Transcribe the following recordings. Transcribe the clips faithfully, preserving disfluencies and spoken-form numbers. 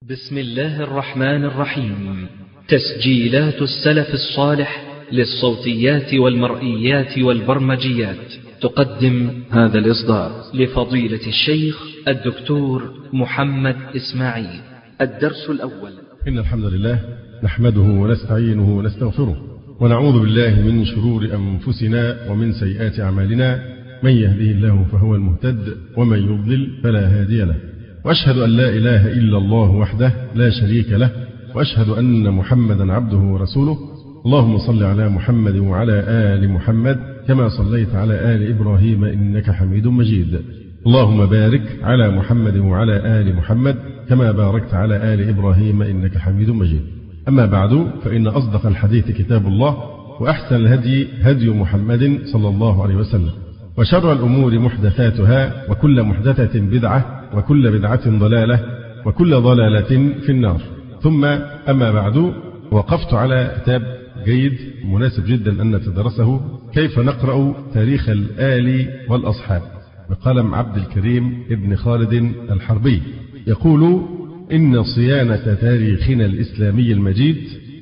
بسم الله الرحمن الرحيم. تسجيلات السلف الصالح للصوتيات والمرئيات والبرمجيات تقدم هذا الإصدار لفضيلة الشيخ الدكتور محمد إسماعيل. الدرس الأول. إن الحمد لله نحمده ونستعينه ونستغفره ونعوذ بالله من شرور أنفسنا ومن سيئات أعمالنا، من يهده الله فهو المهتد ومن يضلل فلا هادي له، وأشهد أن لا إله إلا الله وحده لا شريك له، وأشهد أن محمدا عبده ورسوله. اللهم صل على محمد وعلى آل محمد كما صليت على آل إبراهيم إنك حميد مجيد. اللهم بارك على محمد وعلى آل محمد كما باركت على آل إبراهيم إنك حميد مجيد. أما بعد، فإن أصدق الحديث كتاب الله، وأحسن الهدي هدي محمد صلى الله عليه وسلم، وشر الأمور محدثاتها، وكل محدثة بدعة، وكل بدعة ضلالة، وكل ضلالة في النار. ثم أما بعد، وقفت على كتاب جيد مناسب جدا أن نتدرسه، كيف نقرأ تاريخ الآل والأصحاب، بقلم عبد الكريم ابن خالد الحربي. يقول: إن صيانة تاريخنا الإسلامي المجيد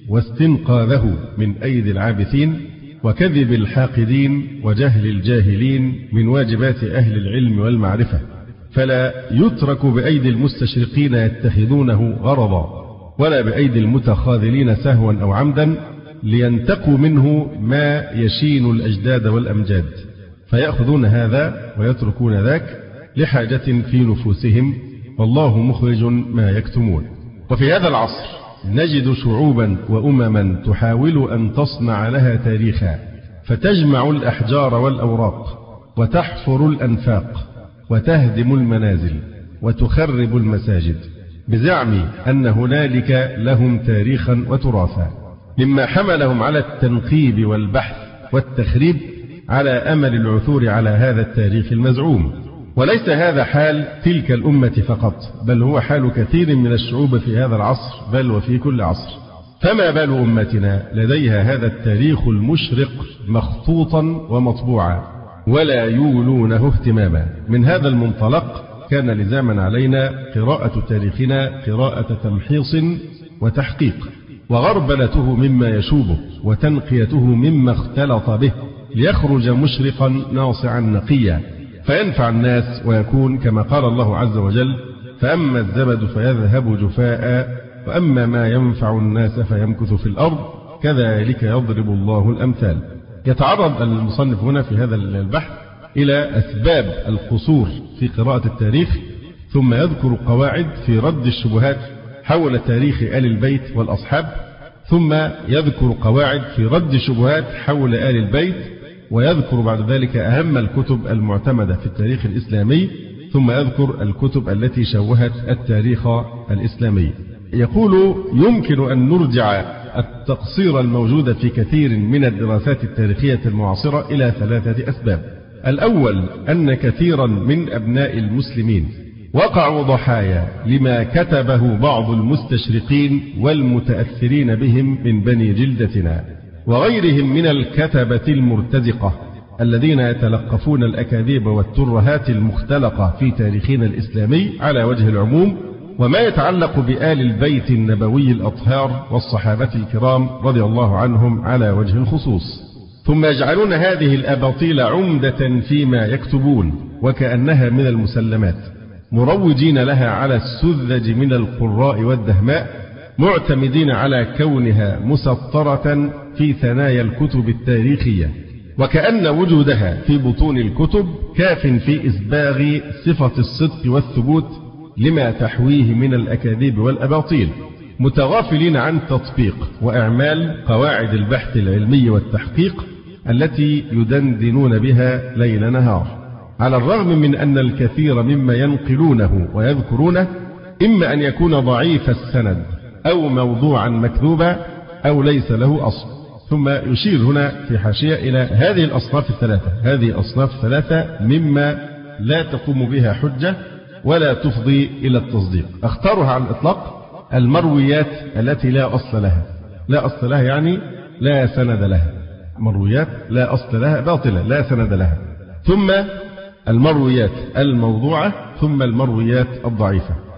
واستنقاذه من أيدي العابثين وكذب الحاقدين وجهل الجاهلين من واجبات أهل العلم والمعرفة، فلا يترك بأيدي المستشرقين يتخذونه غرضا، ولا بأيدي المتخاذلين سهوا أو عمدا، لينتقوا منه ما يشين الأجداد والأمجاد، فيأخذون هذا ويتركون ذاك لحاجة في نفوسهم، والله مخرج ما يكتمون. وفي هذا العصر نجد شعوبا وأمما تحاول أن تصنع لها تاريخا، فتجمع الأحجار والأوراق، وتحفر الأنفاق، وتهدم المنازل، وتخرب المساجد، بزعم أن هنالك لهم تاريخا وتراثا، مما حملهم على التنقيب والبحث والتخريب على أمل العثور على هذا التاريخ المزعوم. وليس هذا حال تلك الأمة فقط، بل هو حال كثير من الشعوب في هذا العصر، بل وفي كل عصر. فما بال أمتنا لديها هذا التاريخ المشرق مخطوطا ومطبوعا، ولا يولونه اهتماما. من هذا المنطلق كان لزاما علينا قراءة تاريخنا قراءة تمحيص وتحقيق، وغربلته مما يشوبه، وتنقيته مما اختلط به، ليخرج مشرقا ناصعا نقيا، فينفع الناس ويكون كما قال الله عز وجل: فأما الزبد فيذهب جفاء، وأما ما ينفع الناس فيمكث في الأرض، كذلك يضرب الله الأمثال. يتعرض المصنف هنا في هذا البحث إلى أسباب القصور في قراءة التاريخ، ثم يذكر قواعد في رد الشبهات حول تاريخ آل البيت والأصحاب، ثم يذكر قواعد في رد الشبهات حول آل البيت، ويذكر بعد ذلك أهم الكتب المعتمدة في التاريخ الإسلامي، ثم يذكر الكتب التي شوهت التاريخ الإسلامي. يقول: يمكن أن نرجع التقصير الموجود في كثير من الدراسات التاريخية المعاصرة إلى ثلاثة أسباب. الأول، أن كثيرا من أبناء المسلمين وقعوا ضحايا لما كتبه بعض المستشرقين والمتأثرين بهم من بني جلدتنا، وغيرهم من الكتبة المرتزقة الذين يتلقفون الأكاذيب والترهات المختلقة في تاريخنا الإسلامي على وجه العموم، وما يتعلق بآل البيت النبوي الأطهار والصحابة الكرام رضي الله عنهم على وجه الخصوص، ثم يجعلون هذه الأباطيل عمدة فيما يكتبون وكأنها من المسلمات، مروجين لها على السذج من القراء والدهماء، معتمدين على كونها مسطرة في ثنايا الكتب التاريخية، وكأن وجودها في بطون الكتب كاف في إسباغ صفة الصدق والثبوت لما تحويه من الأكاذيب والأباطيل، متغافلين عن تطبيق وإعمال قواعد البحث العلمي والتحقيق التي يدندنون بها ليل نهار، على الرغم من أن الكثير مما ينقلونه ويذكرونه إما أن يكون ضعيف السند، أو موضوعا مكذوبا، أو ليس له أصل. ثم يشير هنا في حاشية إلى هذه الأصناف الثلاثة. هذه الأصناف الثلاثة مما لا تقوم بها حجة ولا تفضي إلى التصديق. اختارها على الإطلاق المرويات التي لا أصل لها. لا أصل لها يعني لا سند لها، مرويات لا أصل لها باطلة لا سند لها. ثم المرويات الموضوعة، ثم المرويات الضعيفة.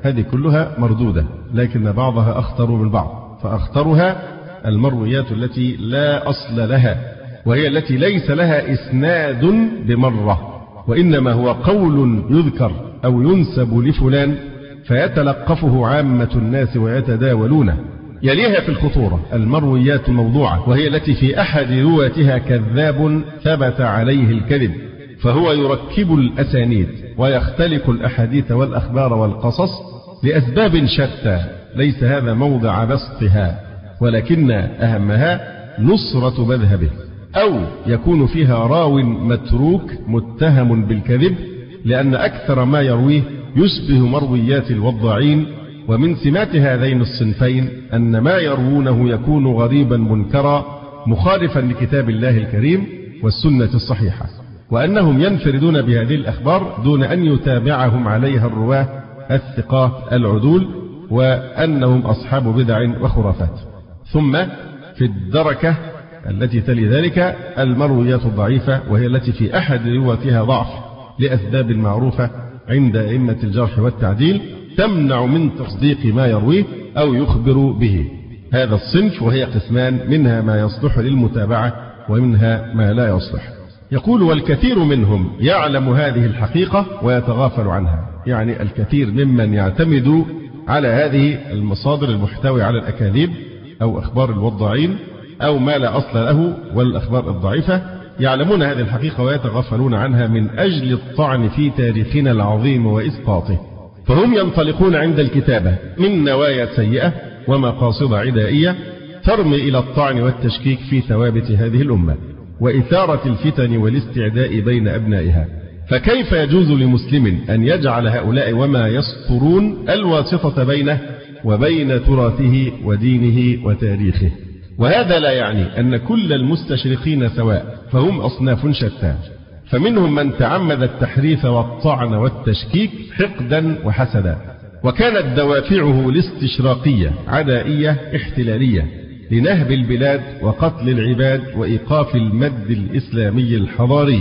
هذه كلها مردودة، لكن بعضها أخطر من بعض، فأخطرها المرويات التي لا أصل لها، وهي التي ليس لها إسناد بمرة، وإنما هو قول يذكر أو ينسب لفلان فيتلقفه عامة الناس ويتداولونه. يليها في الخطورة المرويات الموضوعة، وهي التي في أحد رواتها كذاب ثبت عليه الكذب، فهو يركب الأسانيد ويختلق الأحاديث والأخبار والقصص لأسباب شتى، ليس هذا موضع بسطها، ولكن أهمها نصرة مذهبه، أو يكون فيها راو متروك متهم بالكذب، لأن أكثر ما يرويه يشبه مرويات الوضاعين. ومن سمات هذين الصنفين أن ما يروونه يكون غريبا منكرا مخالفا لكتاب الله الكريم والسنة الصحيحة، وأنهم ينفردون بهذه الأخبار دون أن يتابعهم عليها الرواه الثقات العدول، وأنهم أصحاب بدع وخرافات. ثم في الدركة التي تلي ذلك المرويات الضعيفة، وهي التي في أحد رواتها ضعف لأسباب معروفة عند أئمة الجرح والتعديل تمنع من تصديق ما يرويه أو يخبر به. هذا الصنف وهي قسمان، منها ما يصلح للمتابعة ومنها ما لا يصلح. يقول والكثير منهم يعلم هذه الحقيقة ويتغافل عنها، يعني الكثير ممن يعتمد على هذه المصادر المحتوية على الأكاذيب أو أخبار الوضاعين أو ما لا أصل له والأخبار الضعيفة، يعلمون هذه الحقيقة ويتغفلون عنها من أجل الطعن في تاريخنا العظيم وإسقاطه. فهم ينطلقون عند الكتابة من نوايا سيئة ومقاصد عدائية ترمي إلى الطعن والتشكيك في ثوابت هذه الأمة وإثارة الفتن والاستعداء بين أبنائها. فكيف يجوز لمسلم أن يجعل هؤلاء وما يسطرون الواسطة بينه وبين تراثه ودينه وتاريخه؟ وهذا لا يعني أن كل المستشرقين سواء، فهم أصناف شتى، فمنهم من تعمد التحريف والطعن والتشكيك حقدا وحسدا، وكانت دوافعه الاستشراقية عدائية احتلالية لنهب البلاد وقتل العباد وإيقاف المد الإسلامي الحضاري.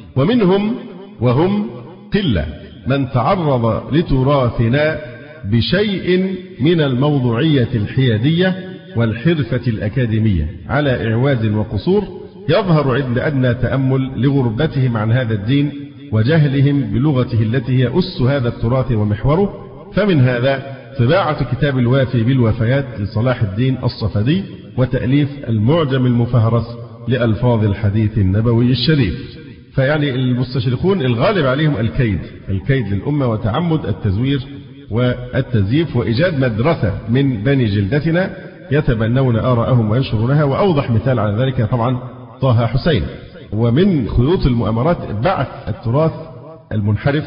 ومنهم وهم قلة من تعرض لتراثنا بشيء من الموضوعية الحيادية والحرفة الأكاديمية على إعواز وقصور يظهر عند أدنى تأمل لغربتهم عن هذا الدين وجهلهم بلغته التي هي أس هذا التراث ومحوره. فمن هذا طباعة كتاب الوافي بالوفيات لصلاح الدين الصفدي، وتأليف المعجم المفهرس لألفاظ الحديث النبوي الشريف. فيعني المستشرقون الغالب عليهم الكيد الكيد للأمة وتعمد التزوير والتزييف وإيجاد مدرسة من بني جلدتنا يتبنون آراءهم وينشرونها. وأوضح مثال على ذلك طبعا طه حسين. ومن خيوط المؤامرات بعث التراث المنحرف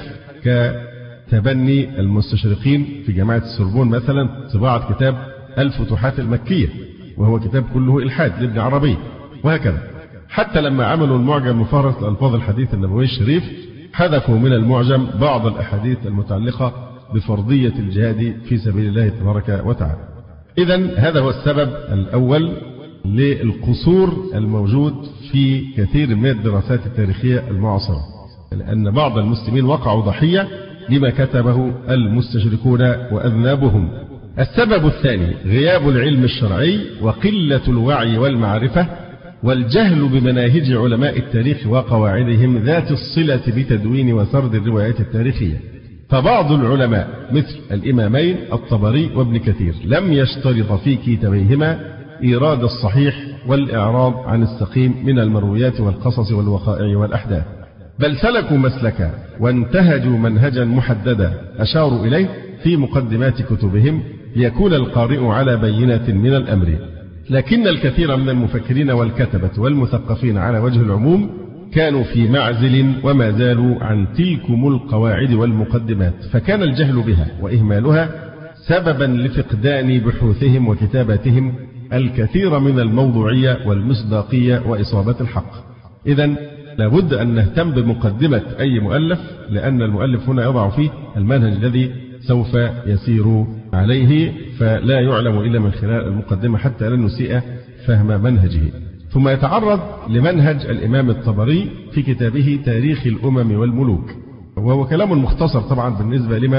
كتبني المستشرقين في جامعة السوربون مثلا طباعة كتاب الفتوحات المكية، وهو كتاب كله إلحاد لابن عربي، وهكذا. حتى لما عملوا المعجم المفهرس لألفاظ الحديث النبوي الشريف حذفوا من المعجم بعض الأحاديث المتعلقة بفرضية الجهاد في سبيل الله تبارك وتعالى. إذن هذا هو السبب الأول للقصور الموجود في كثير من الدراسات التاريخية المعاصرة، لأن بعض المسلمين وقعوا ضحية لما كتبه المستشركون وأذنابهم. السبب الثاني غياب العلم الشرعي وقلة الوعي والمعرفة والجهل بمناهج علماء التاريخ وقواعدهم ذات الصلة بتدوين وسرد الروايات التاريخية. فبعض العلماء مثل الإمامين الطبري وابن كثير لم يشترط في كتابيهما إيراد الصحيح والإعراض عن السقيم من المرويات والقصص والوقائع والأحداث، بل سلكوا مسلكا وانتهجوا منهجا محددا أشاروا إليه في مقدمات كتبهم ليكون القارئ على بينة من الأمر. لكن الكثير من المفكرين والكتبة والمثقفين على وجه العموم كانوا في معزل وما زالوا عن تلكم القواعد والمقدمات، فكان الجهل بها وإهمالها سببا لفقدان بحوثهم وكتاباتهم الكثير من الموضوعية والمصداقية وإصابة الحق. إذن لابد أن نهتم بمقدمة أي مؤلف، لأن المؤلف هنا يضع فيه المنهج الذي سوف يسير عليه، فلا يعلم إلا من خلال المقدمة حتى لن نسيء فهم منهجه. ثم يتعرض لمنهج الإمام الطبري في كتابه تاريخ الأمم والملوك، وهو كلام مختصر طبعا بالنسبة لما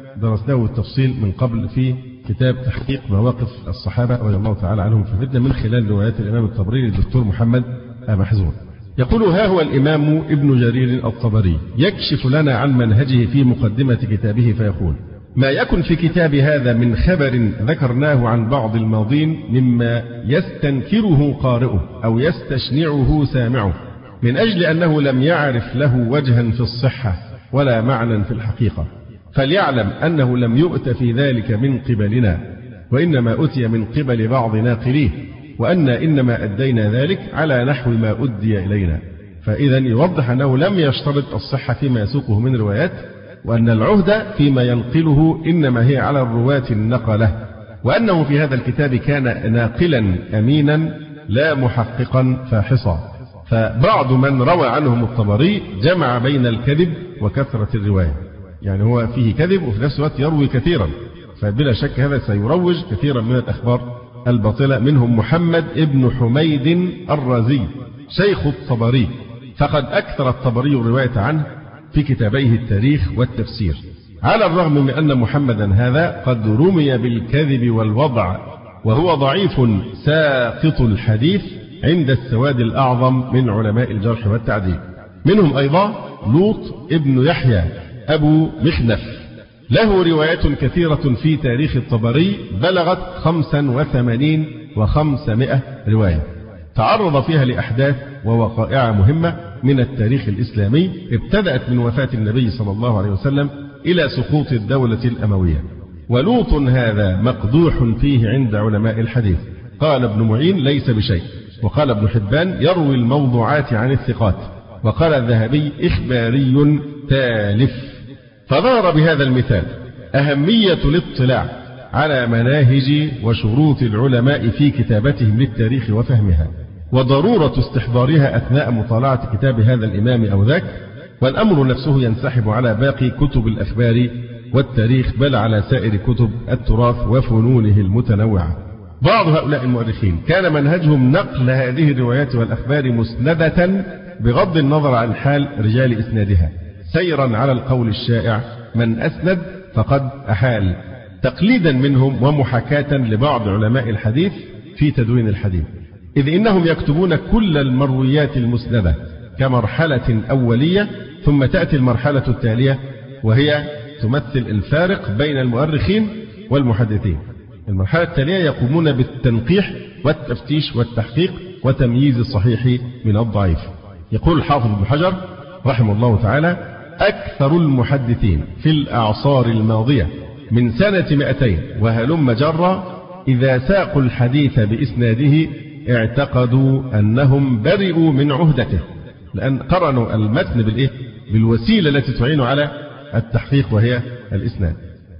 درسناه بالتفصيل من قبل في كتاب تحقيق مواقف الصحابة رضي الله تعالى عنهم في الفتنة من خلال روايات الإمام الطبري للدكتور محمد محزون. يقول: ها هو الإمام ابن جرير الطبري يكشف لنا عن منهجه في مقدمة كتابه فيقول: ما يكن في كتاب هذا من خبر ذكرناه عن بعض الماضين مما يستنكره قارئه أو يستشنعه سامعه من أجل أنه لم يعرف له وجها في الصحة ولا معنى في الحقيقة، فليعلم أنه لم يؤت في ذلك من قبلنا، وإنما أتي من قبل بعض ناقليه، وأن إنما أدينا ذلك على نحو ما أدي إلينا. فإذا يوضح أنه لم يشترط الصحة فيما يسوقه من روايات، وأن العهد فيما ينقله إنما هي على الرواة النقلة، وأنه في هذا الكتاب كان ناقلا أمينا لا محققا فاحصا. فبعض من روى عنهم الطبري جمع بين الكذب وكثرة الرواية، يعني هو فيه كذب وفي نفس الوقت يروي كثيرا، فبلا شك هذا سيروج كثيرا من الأخبار الباطلة. منهم محمد ابن حميد الرازي شيخ الطبري، فقد أكثر الطبري الرواية عنه في كتابيه التاريخ والتفسير، على الرغم من أن محمدا هذا قد رمي بالكذب والوضع، وهو ضعيف ساقط الحديث عند السواد الأعظم من علماء الجرح والتعديل. منهم أيضا لوط ابن يحيى أبو مخنف، له روايات كثيرة في تاريخ الطبري بلغت خمسا وثمانين وخمسمائة رواية، تعرض فيها لأحداث ووقائع مهمة من التاريخ الإسلامي، ابتدأت من وفاة النبي صلى الله عليه وسلم إلى سقوط الدولة الأموية. ولوط هذا مقدوح فيه عند علماء الحديث، قال ابن معين ليس بشيء، وقال ابن حبان يروي الموضوعات عن الثقات، وقال الذهبي إخباري تالف. فظهر بهذا المثال أهمية الاطلاع على مناهج وشروط العلماء في كتابتهم للتاريخ وفهمها، وضرورة استحضارها أثناء مطالعة كتاب هذا الإمام أو ذاك، والأمر نفسه ينسحب على باقي كتب الأخبار والتاريخ، بل على سائر كتب التراث وفنونه المتنوعة. بعض هؤلاء المؤرخين كان منهجهم نقل هذه الروايات والأخبار مسندة بغض النظر عن حال رجال إسنادها، سيرا على القول الشائع من أسند فقد أحال، تقليدا منهم ومحاكاة لبعض علماء الحديث في تدوين الحديث، إذ إنهم يكتبون كل المرويات المسندة كمرحلة أولية، ثم تأتي المرحلة التالية وهي تمثل الفارق بين المؤرخين والمحدثين. المرحلة التالية يقومون بالتنقيح والتفتيش والتحقيق وتمييز الصحيح من الضعيف. يقول الحافظ ابن حجر رحمه الله تعالى: أكثر المحدثين في الأعصار الماضية من سنة مئتين وهلم جرا إذا ساقوا الحديث بإسناده اعتقدوا أنهم برئوا من عهدته، لأن قرنوا المتن بالإيه؟ بالوسيلة التي تعين على التحقيق وهي الإسناد.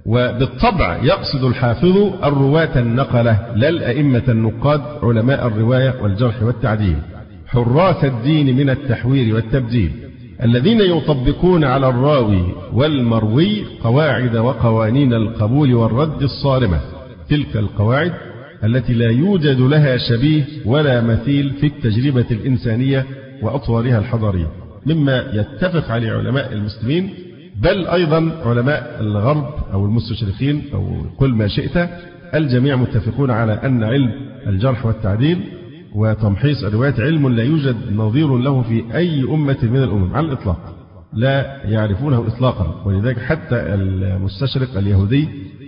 وبالطبع يقصد الحافظ الرواة النقلة لا الأئمة النقاد علماء الرواية والجرح والتعديل، حراس الدين من التحوير والتبديل، الذين يطبقون على الراوي والمروي قواعد وقوانين القبول والرد الصارمة، تلك القواعد التي لا يوجد لها شبيه ولا مثيل في التجربة الإنسانية وأطوارها الحضارية، مما يتفق عليه علماء المسلمين، بل أيضا علماء الغرب أو المستشرقين أو كل ما شئت، الجميع متفقون على أن علم الجرح والتعديل وتمحيص الروايات علم لا يوجد نظير له في أي أمة من الأمم على الإطلاق، لا يعرفونه إطلاقا. ولذلك حتى المستشرق اليهودي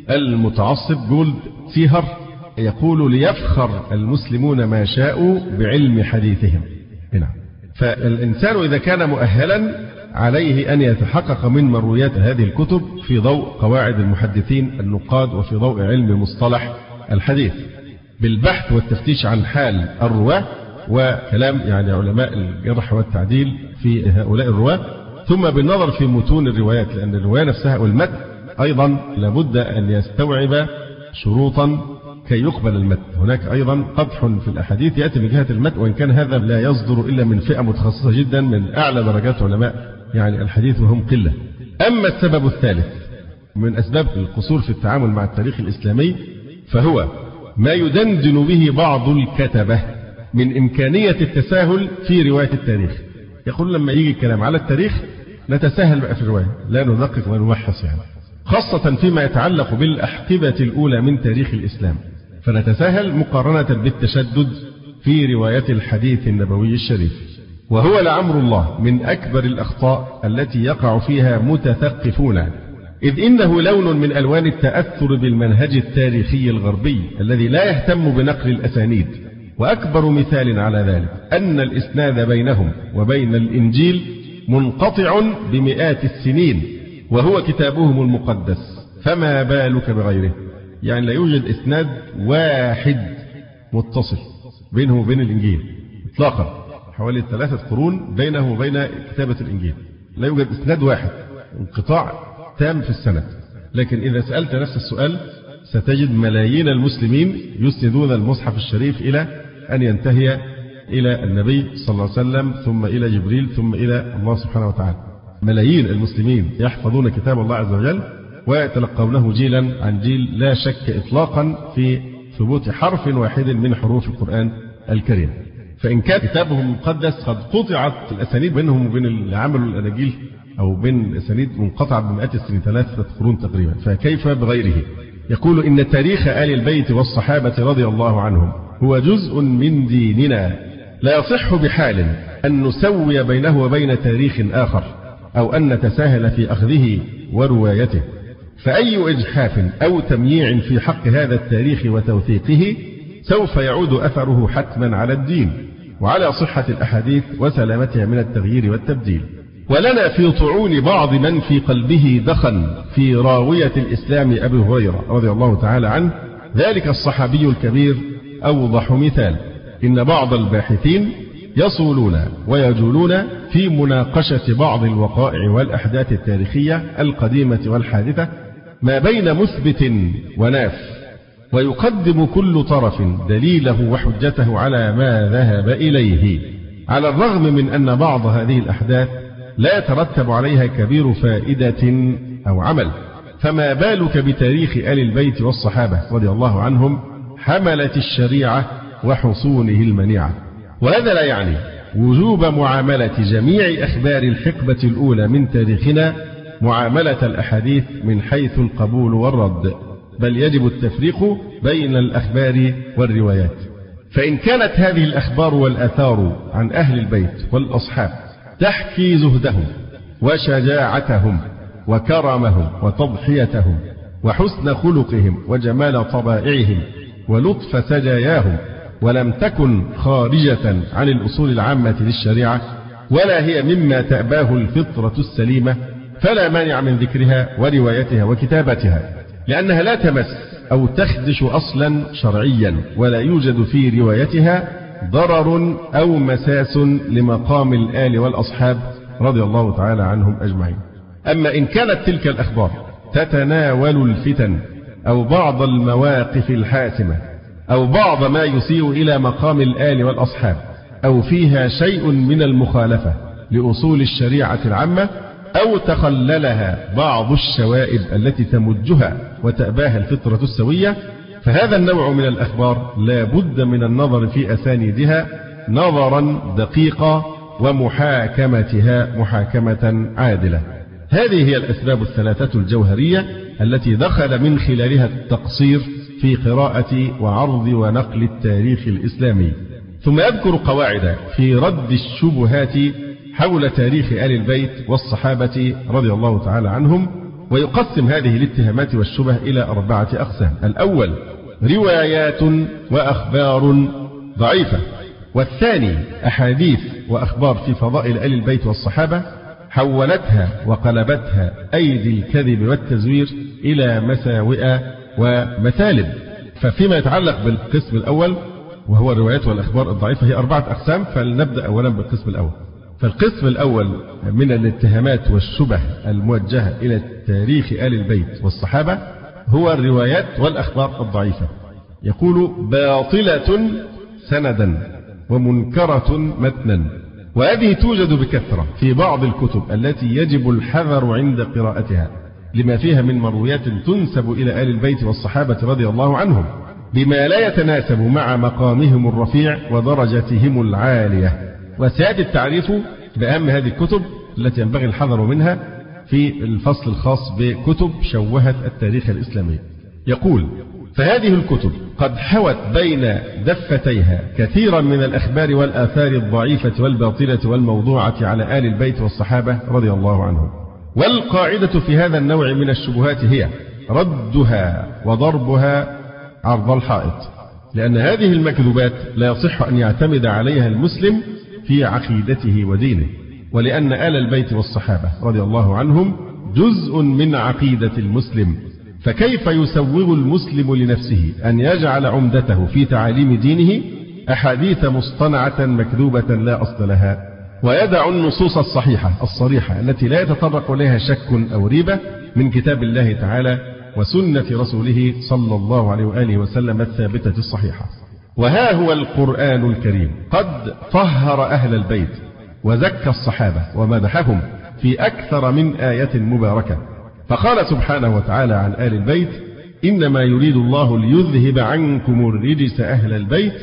المتعصب جولد سيهر يقول: ليفخر المسلمون ما شاءوا بعلم حديثهم. هنا فالإنسان إذا كان مؤهلا عليه أن يتحقق من مرويات هذه الكتب في ضوء قواعد المحدثين النقاد وفي ضوء علم مصطلح الحديث، بالبحث والتفتيش عن حال الرواة وكلام يعني علماء الجرح والتعديل في هؤلاء الرواة، ثم بالنظر في متون الروايات، لأن الرواية نفسها والمتن أيضا لابد أن يستوعب شروطا كي يقبل المتن. هناك أيضا قدح في الأحاديث يأتي من جهة المتن، وإن كان هذا لا يصدر إلا من فئة متخصصة جدا من أعلى درجات علماء يعني الحديث وهم قلة. أما السبب الثالث من أسباب القصور في التعامل مع التاريخ الإسلامي فهو ما يدندن به بعض الكتبة من إمكانية التساهل في رواية التاريخ. يقول لما يجي الكلام على التاريخ نتساهل بقى في الرواية، لا ندقق ونمحص يعني. خاصة فيما يتعلق بالأحقبة الأولى من تاريخ الإسلام، فنتساهل مقارنة بالتشدد في رواية الحديث النبوي الشريف، وهو لعمر الله من أكبر الأخطاء التي يقع فيها متثقفون، إذ إنه لون من ألوان التأثر بالمنهج التاريخي الغربي الذي لا يهتم بنقل الأسانيد. وأكبر مثال على ذلك أن الإسناد بينهم وبين الإنجيل منقطع بمئات السنين، وهو كتابهم المقدس، فما بالك بغيره؟ يعني لا يوجد إسناد واحد متصل بينه وبين الإنجيل إطلاقا، حوالي ثلاثة قرون بينه وبين كتابة الإنجيل، لا يوجد إسناد واحد، انقطاع تام في السنة. لكن إذا سألت نفس السؤال ستجد ملايين المسلمين يسندون المصحف الشريف إلى أن ينتهي إلى النبي صلى الله عليه وسلم، ثم إلى جبريل، ثم إلى الله سبحانه وتعالى. ملايين المسلمين يحفظون كتاب الله عز وجل ويتلقونه جيلا عن جيل، لا شك إطلاقا في ثبوت حرف واحد من حروف القرآن الكريم. فإن كان كتابهم المقدس قد قطعت الأسانيد بينهم وبين اللي عملوا الأناجيل، أو بين الأسانيد منقطعة بمئات السنين، ثلاثة قرون تقريبا، فكيف بغيره؟ يقول إن تاريخ آل البيت والصحابة رضي الله عنهم هو جزء من ديننا، لا يصح بحال أن نسوي بينه وبين تاريخ آخر، أو أن نتساهل في أخذه وروايته، فأي إجحاف أو تمييع في حق هذا التاريخ وتوثيقه سوف يعود أثره حتما على الدين وعلى صحة الأحاديث وسلامتها من التغيير والتبديل. ولنا في طعون بعض من في قلبه دخن في راوية الإسلام أبي هريرة رضي الله تعالى عنه، ذلك الصحابي الكبير، أوضح مثال. إن بعض الباحثين يصولون ويجولون في مناقشة بعض الوقائع والأحداث التاريخية القديمة والحادثة ما بين مثبت وناف، ويقدم كل طرف دليله وحجته على ما ذهب إليه، على الرغم من أن بعض هذه الأحداث لا يترتب عليها كبير فائدة أو عمل. فما بالك بتاريخ آل البيت والصحابة رضي الله عنهم حملة الشريعة وحصونه المنيعة؟ وهذا لا يعني وجوب معاملة جميع أخبار الحقبة الأولى من تاريخنا معاملة الأحاديث من حيث القبول والرد، بل يجب التفريق بين الأخبار والروايات. فإن كانت هذه الأخبار والآثار عن أهل البيت والأصحاب تحكي زهدهم وشجاعتهم وكرمهم وتضحيتهم وحسن خلقهم وجمال طبائعهم ولطف سجاياهم، ولم تكن خارجة عن الأصول العامة للشريعة، ولا هي مما تأباه الفطرة السليمة، فلا مانع من ذكرها وروايتها وكتابتها، لأنها لا تمس أو تخدش أصلا شرعيا، ولا يوجد في روايتها ضرر أو مساس لمقام الآل والأصحاب رضي الله تعالى عنهم أجمعين. أما إن كانت تلك الأخبار تتناول الفتن أو بعض المواقف الحاسمة أو بعض ما يسيء إلى مقام الآل والأصحاب، أو فيها شيء من المخالفة لأصول الشريعة العامة، أو تخللها بعض الشوائب التي تمجها وتأباها الفطرة السوية، فهذا النوع من الأخبار لا بد من النظر في أسانيدها نظرا دقيقا ومحاكمتها محاكمة عادلة. هذه هي الأسباب الثلاثة الجوهرية التي دخل من خلالها التقصير في قراءة وعرض ونقل التاريخ الإسلامي. ثم يذكر قواعد في رد الشبهات حول تاريخ آل البيت والصحابة رضي الله تعالى عنهم، ويقسم هذه الاتهامات والشبه إلى أربعة أقسام. الأول روايات وأخبار ضعيفة، والثاني أحاديث وأخبار في فضائل آل البيت والصحابة حولتها وقلبتها أيدي الكذب والتزوير إلى مساوئ ومثالب. ففيما يتعلق بالقسم الأول وهو الروايات والأخبار الضعيفة هي أربعة أقسام، فلنبدأ أولا بالقسم الأول. فالقسم الأول من الاتهامات والشبه الموجهة إلى تاريخ آل البيت والصحابة هو الروايات والأخبار الضعيفة. يقول باطلة سندا ومنكرة متنا، وهذه توجد بكثرة في بعض الكتب التي يجب الحذر عند قراءتها، لما فيها من مرويات تنسب إلى آل البيت والصحابة رضي الله عنهم بما لا يتناسب مع مقامهم الرفيع ودرجتهم العالية. وسيأتي التعريف بأهم هذه الكتب التي ينبغي الحذر منها في الفصل الخاص بكتب شوهت التاريخ الإسلامي. يقول: فهذه الكتب قد حوت بين دفتيها كثيرا من الأخبار والآثار الضعيفة والباطلة والموضوعة على آل البيت والصحابة رضي الله عنهم. والقاعدة في هذا النوع من الشبهات هي ردها وضربها عرض الحائط، لأن هذه المكذوبات لا يصح أن يعتمد عليها المسلم في عقيدته ودينه، ولأن آل البيت والصحابة رضي الله عنهم جزء من عقيدة المسلم، فكيف يسوغ المسلم لنفسه أن يجعل عمدته في تعاليم دينه أحاديث مصطنعة مكذوبة لا أصل لها، ويدع النصوص الصحيحة الصريحة التي لا يتطرق إليها شك أو ريبة من كتاب الله تعالى وسنة رسوله صلى الله عليه وآله وسلم الثابتة الصحيحة. وها هو القرآن الكريم قد طهر أهل البيت وزكى الصحابة ومدحهم في أكثر من آية مباركة، فقال سبحانه وتعالى عن آل البيت: إنما يريد الله ليذهب عنكم الرجس أهل البيت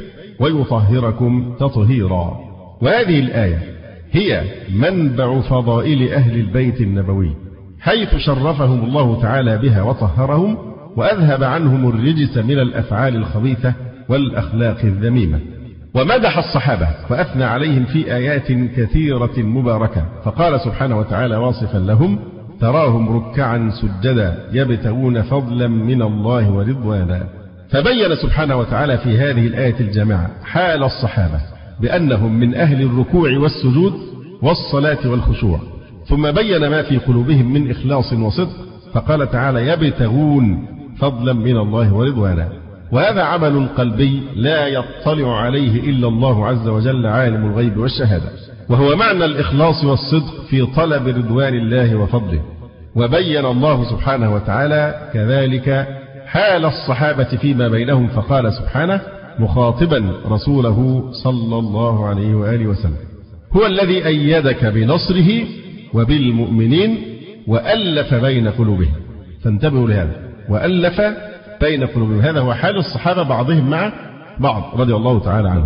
ويطهركم تطهيرا. وهذه الآية هي منبع فضائل أهل البيت النبوي، حيث شرفهم الله تعالى بها وطهرهم وأذهب عنهم الرجس من الأفعال الخبيثة والأخلاق الذميمة. ومدح الصحابة وأثنى عليهم في آيات كثيرة مباركة، فقال سبحانه وتعالى واصفا لهم: تراهم ركعا سجدا يبتغون فضلا من الله ورضوانا. فبين سبحانه وتعالى في هذه الآية الجامعة حال الصحابة بأنهم من أهل الركوع والسجود والصلاة والخشوع، ثم بين ما في قلوبهم من إخلاص وصدق، فقال تعالى: يبتغون فضلا من الله ورضوانا. وهذا عمل قلبي لا يطلع عليه إلا الله عز وجل عالم الغيب والشهادة، وهو معنى الإخلاص والصدق في طلب رضوان الله وفضله. وبين الله سبحانه وتعالى كذلك حال الصحابة فيما بينهم، فقال سبحانه مخاطبا رسوله صلى الله عليه وآله وسلم: هو الذي أيدك بنصره وبالمؤمنين وألف بين قلوبهم. فانتبهوا لهذا، وألف بين قلوبهم، هذا هو حال الصحابة بعضهم مع بعض رضي الله تعالى عنهم.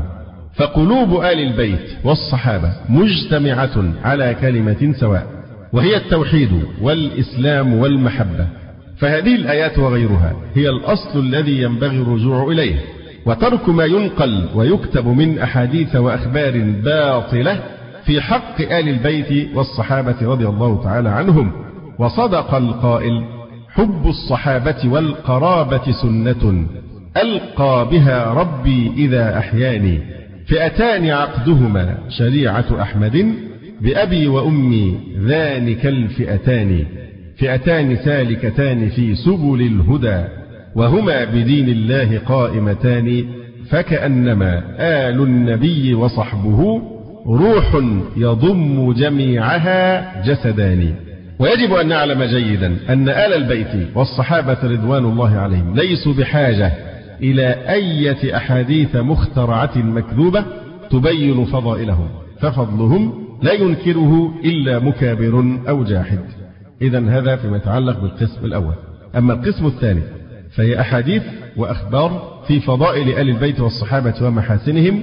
فقلوب آل البيت والصحابة مجتمعة على كلمة سواء، وهي التوحيد والإسلام والمحبة. فهذه الآيات وغيرها هي الأصل الذي ينبغي الرجوع إليه، وترك ما ينقل ويكتب من أحاديث وأخبار باطلة في حق آل البيت والصحابة رضي الله تعالى عنهم. وصدق القائل: حب الصحابة والقرابة سنة ألقى بها ربي إذا أحياني، فئتان عقدهما شريعة أحمد، بأبي وأمي ذلك الفئتان، فئتان سالكتان في سبل الهدى، وهما بدين الله قائمتان، فكأنما آل النبي وصحبه روح يضم جميعها جسدان. ويجب أن نعلم جيدا أن آل البيت والصحابة رضوان الله عليهم ليسوا بحاجة إلى أية أحاديث مخترعة مكذوبة تبين فضائلهم، ففضلهم لا ينكره إلا مكابر أو جاحد. إذن هذا فيما يتعلق بالقسم الأول. أما القسم الثاني فهي أحاديث وأخبار في فضائل آل البيت والصحابة ومحاسنهم،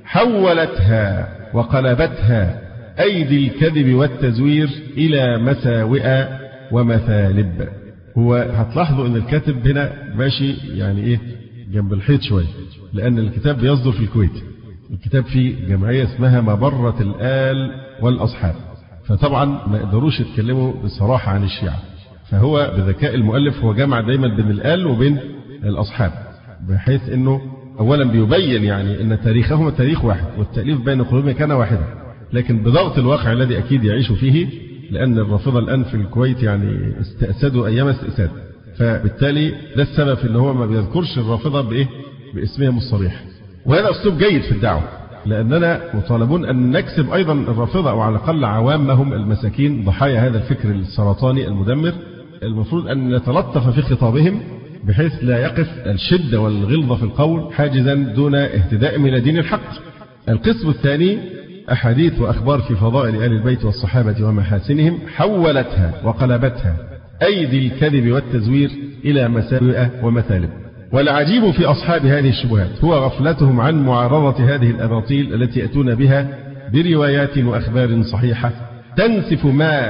حولتها وقلبتها أيدي الكذب والتزوير إلى مساوئ ومثالب. هو هتلاحظوا أن الكاتب هنا ماشي يعني إيه جنب الحيط شوية، لأن الكتاب بيصدر في الكويت، الكتاب في جمعية اسمها مبرة الآل والأصحاب، فطبعا ما يقدروش يتكلموا بصراحة عن الشيعة، فهو بذكاء المؤلف هو جمع دايما بين الآل وبين الأصحاب، بحيث أنه أولا بيبين يعني أن تاريخهم تاريخ واحد والتأليف بين قلوبهم كان واحدا، لكن بضغط الواقع الذي أكيد يعيش فيه، لأن الرافضة الآن في الكويت يعني استأسدوا أيام استئساد، فبالتالي ده السبب في أنه هو ما بيذكرش الرافضة بإيه باسمهم الصريح. وهذا أسلوب جيد في الدعوة، لأننا مطالبون أن نكسب أيضا الرافضة أو على الأقل عوامهم المساكين ضحايا هذا الفكر السرطاني المدمر. المفروض أن نتلطف في خطابهم بحيث لا يقف الشدة والغلظة في القول حاجزا دون اهتداء من دين الحق. القسم الثاني أحاديث وأخبار في فضائل آل البيت والصحابة ومحاسنهم، حولتها وقلبتها أيدي الكذب والتزوير إلى مساوئ ومثالب. والعجيب في أصحاب هذه الشبهات هو غفلتهم عن معارضة هذه الأباطيل التي يأتون بها بروايات وأخبار صحيحة تنسف ما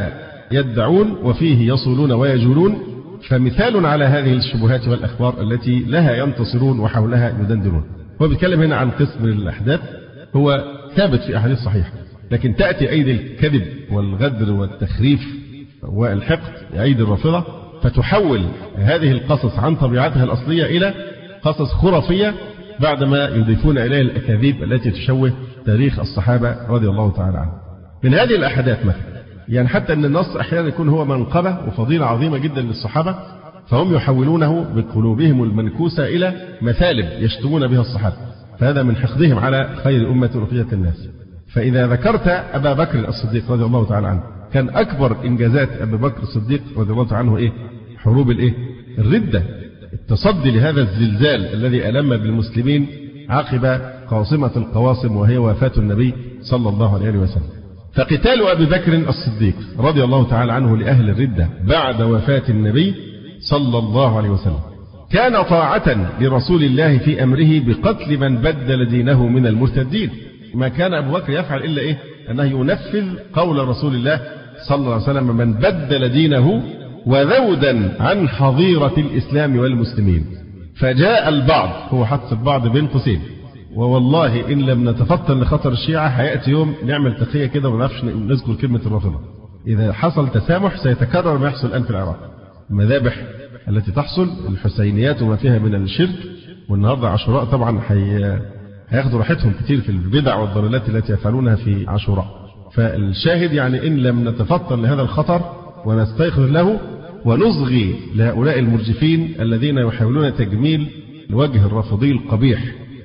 يدعون وفيه يصولون ويجولون. فمثال على هذه الشبهات والأخبار التي لها ينتصرون وحولها يدندنون. هو بيتكلم هنا عن قسم من الأحداث هو ثابت في أحاديث صحيحة، لكن تأتي أيدي الكذب والغدر والتخريف والحقد أيدي الرافضة فتحول هذه القصص عن طبيعتها الأصلية إلى قصص خرافية بعدما يضيفون إليها الأكاذيب التي تشوه تاريخ الصحابة رضي الله تعالى عنهم. من هذه الأحداث مثلا يعني حتى أن النص أحيانا يكون هو منقبة وفضيلة عظيمة جدا للصحابة، فهم يحولونه بقلوبهم المنكوسة إلى مثالب يشتمون بها الصحابة، فهذا من حقدهم على خير أمة أخرجت الناس. فإذا ذكرت أبا بكر الصديق رضي الله تعالى عنه، كان أكبر إنجازات أبي بكر الصديق رضي الله تعالى عنه إيه؟ حروب الإيه؟ الردة، التصدي لهذا الزلزال الذي ألم بالمسلمين عقب قاصمة القواصم وهي وفاة النبي صلى الله عليه وسلم. فقتال أبي بكر الصديق رضي الله تعالى عنه لأهل الردة بعد وفاة النبي صلى الله عليه وسلم كان طاعة لرسول الله في أمره بقتل من بدل دينه من المرتدين. ما كان أبو بكر يفعل إلا إيه؟ أنه ينفذ قول رسول الله صلى الله عليه وسلم من بدل دينه وذودا عن حظيرة الإسلام والمسلمين. فجاء البعض، هو حط البعض بين قوسين، ووالله إن لم نتفطن لخطر الشيعة هيأتي يوم نعمل تقية كده وما نعرفش نذكر كلمة الرافضة. إذا حصل تسامح سيتكرر ما يحصل الآن في العراق، المذابح التي تحصل، الحسينيات وما فيها من الشرك، والنهارده عاشوراء طبعا هي هياخدوا راحتهم كتير في البدع والضلالات التي يفعلونها في عاشوراء. فالشاهد يعني إن لم نتفطن لهذا الخطر ونستيقظ له ونصغي لهؤلاء المرجفين الذين يحاولون تجميل الوجه الرافضي القبيح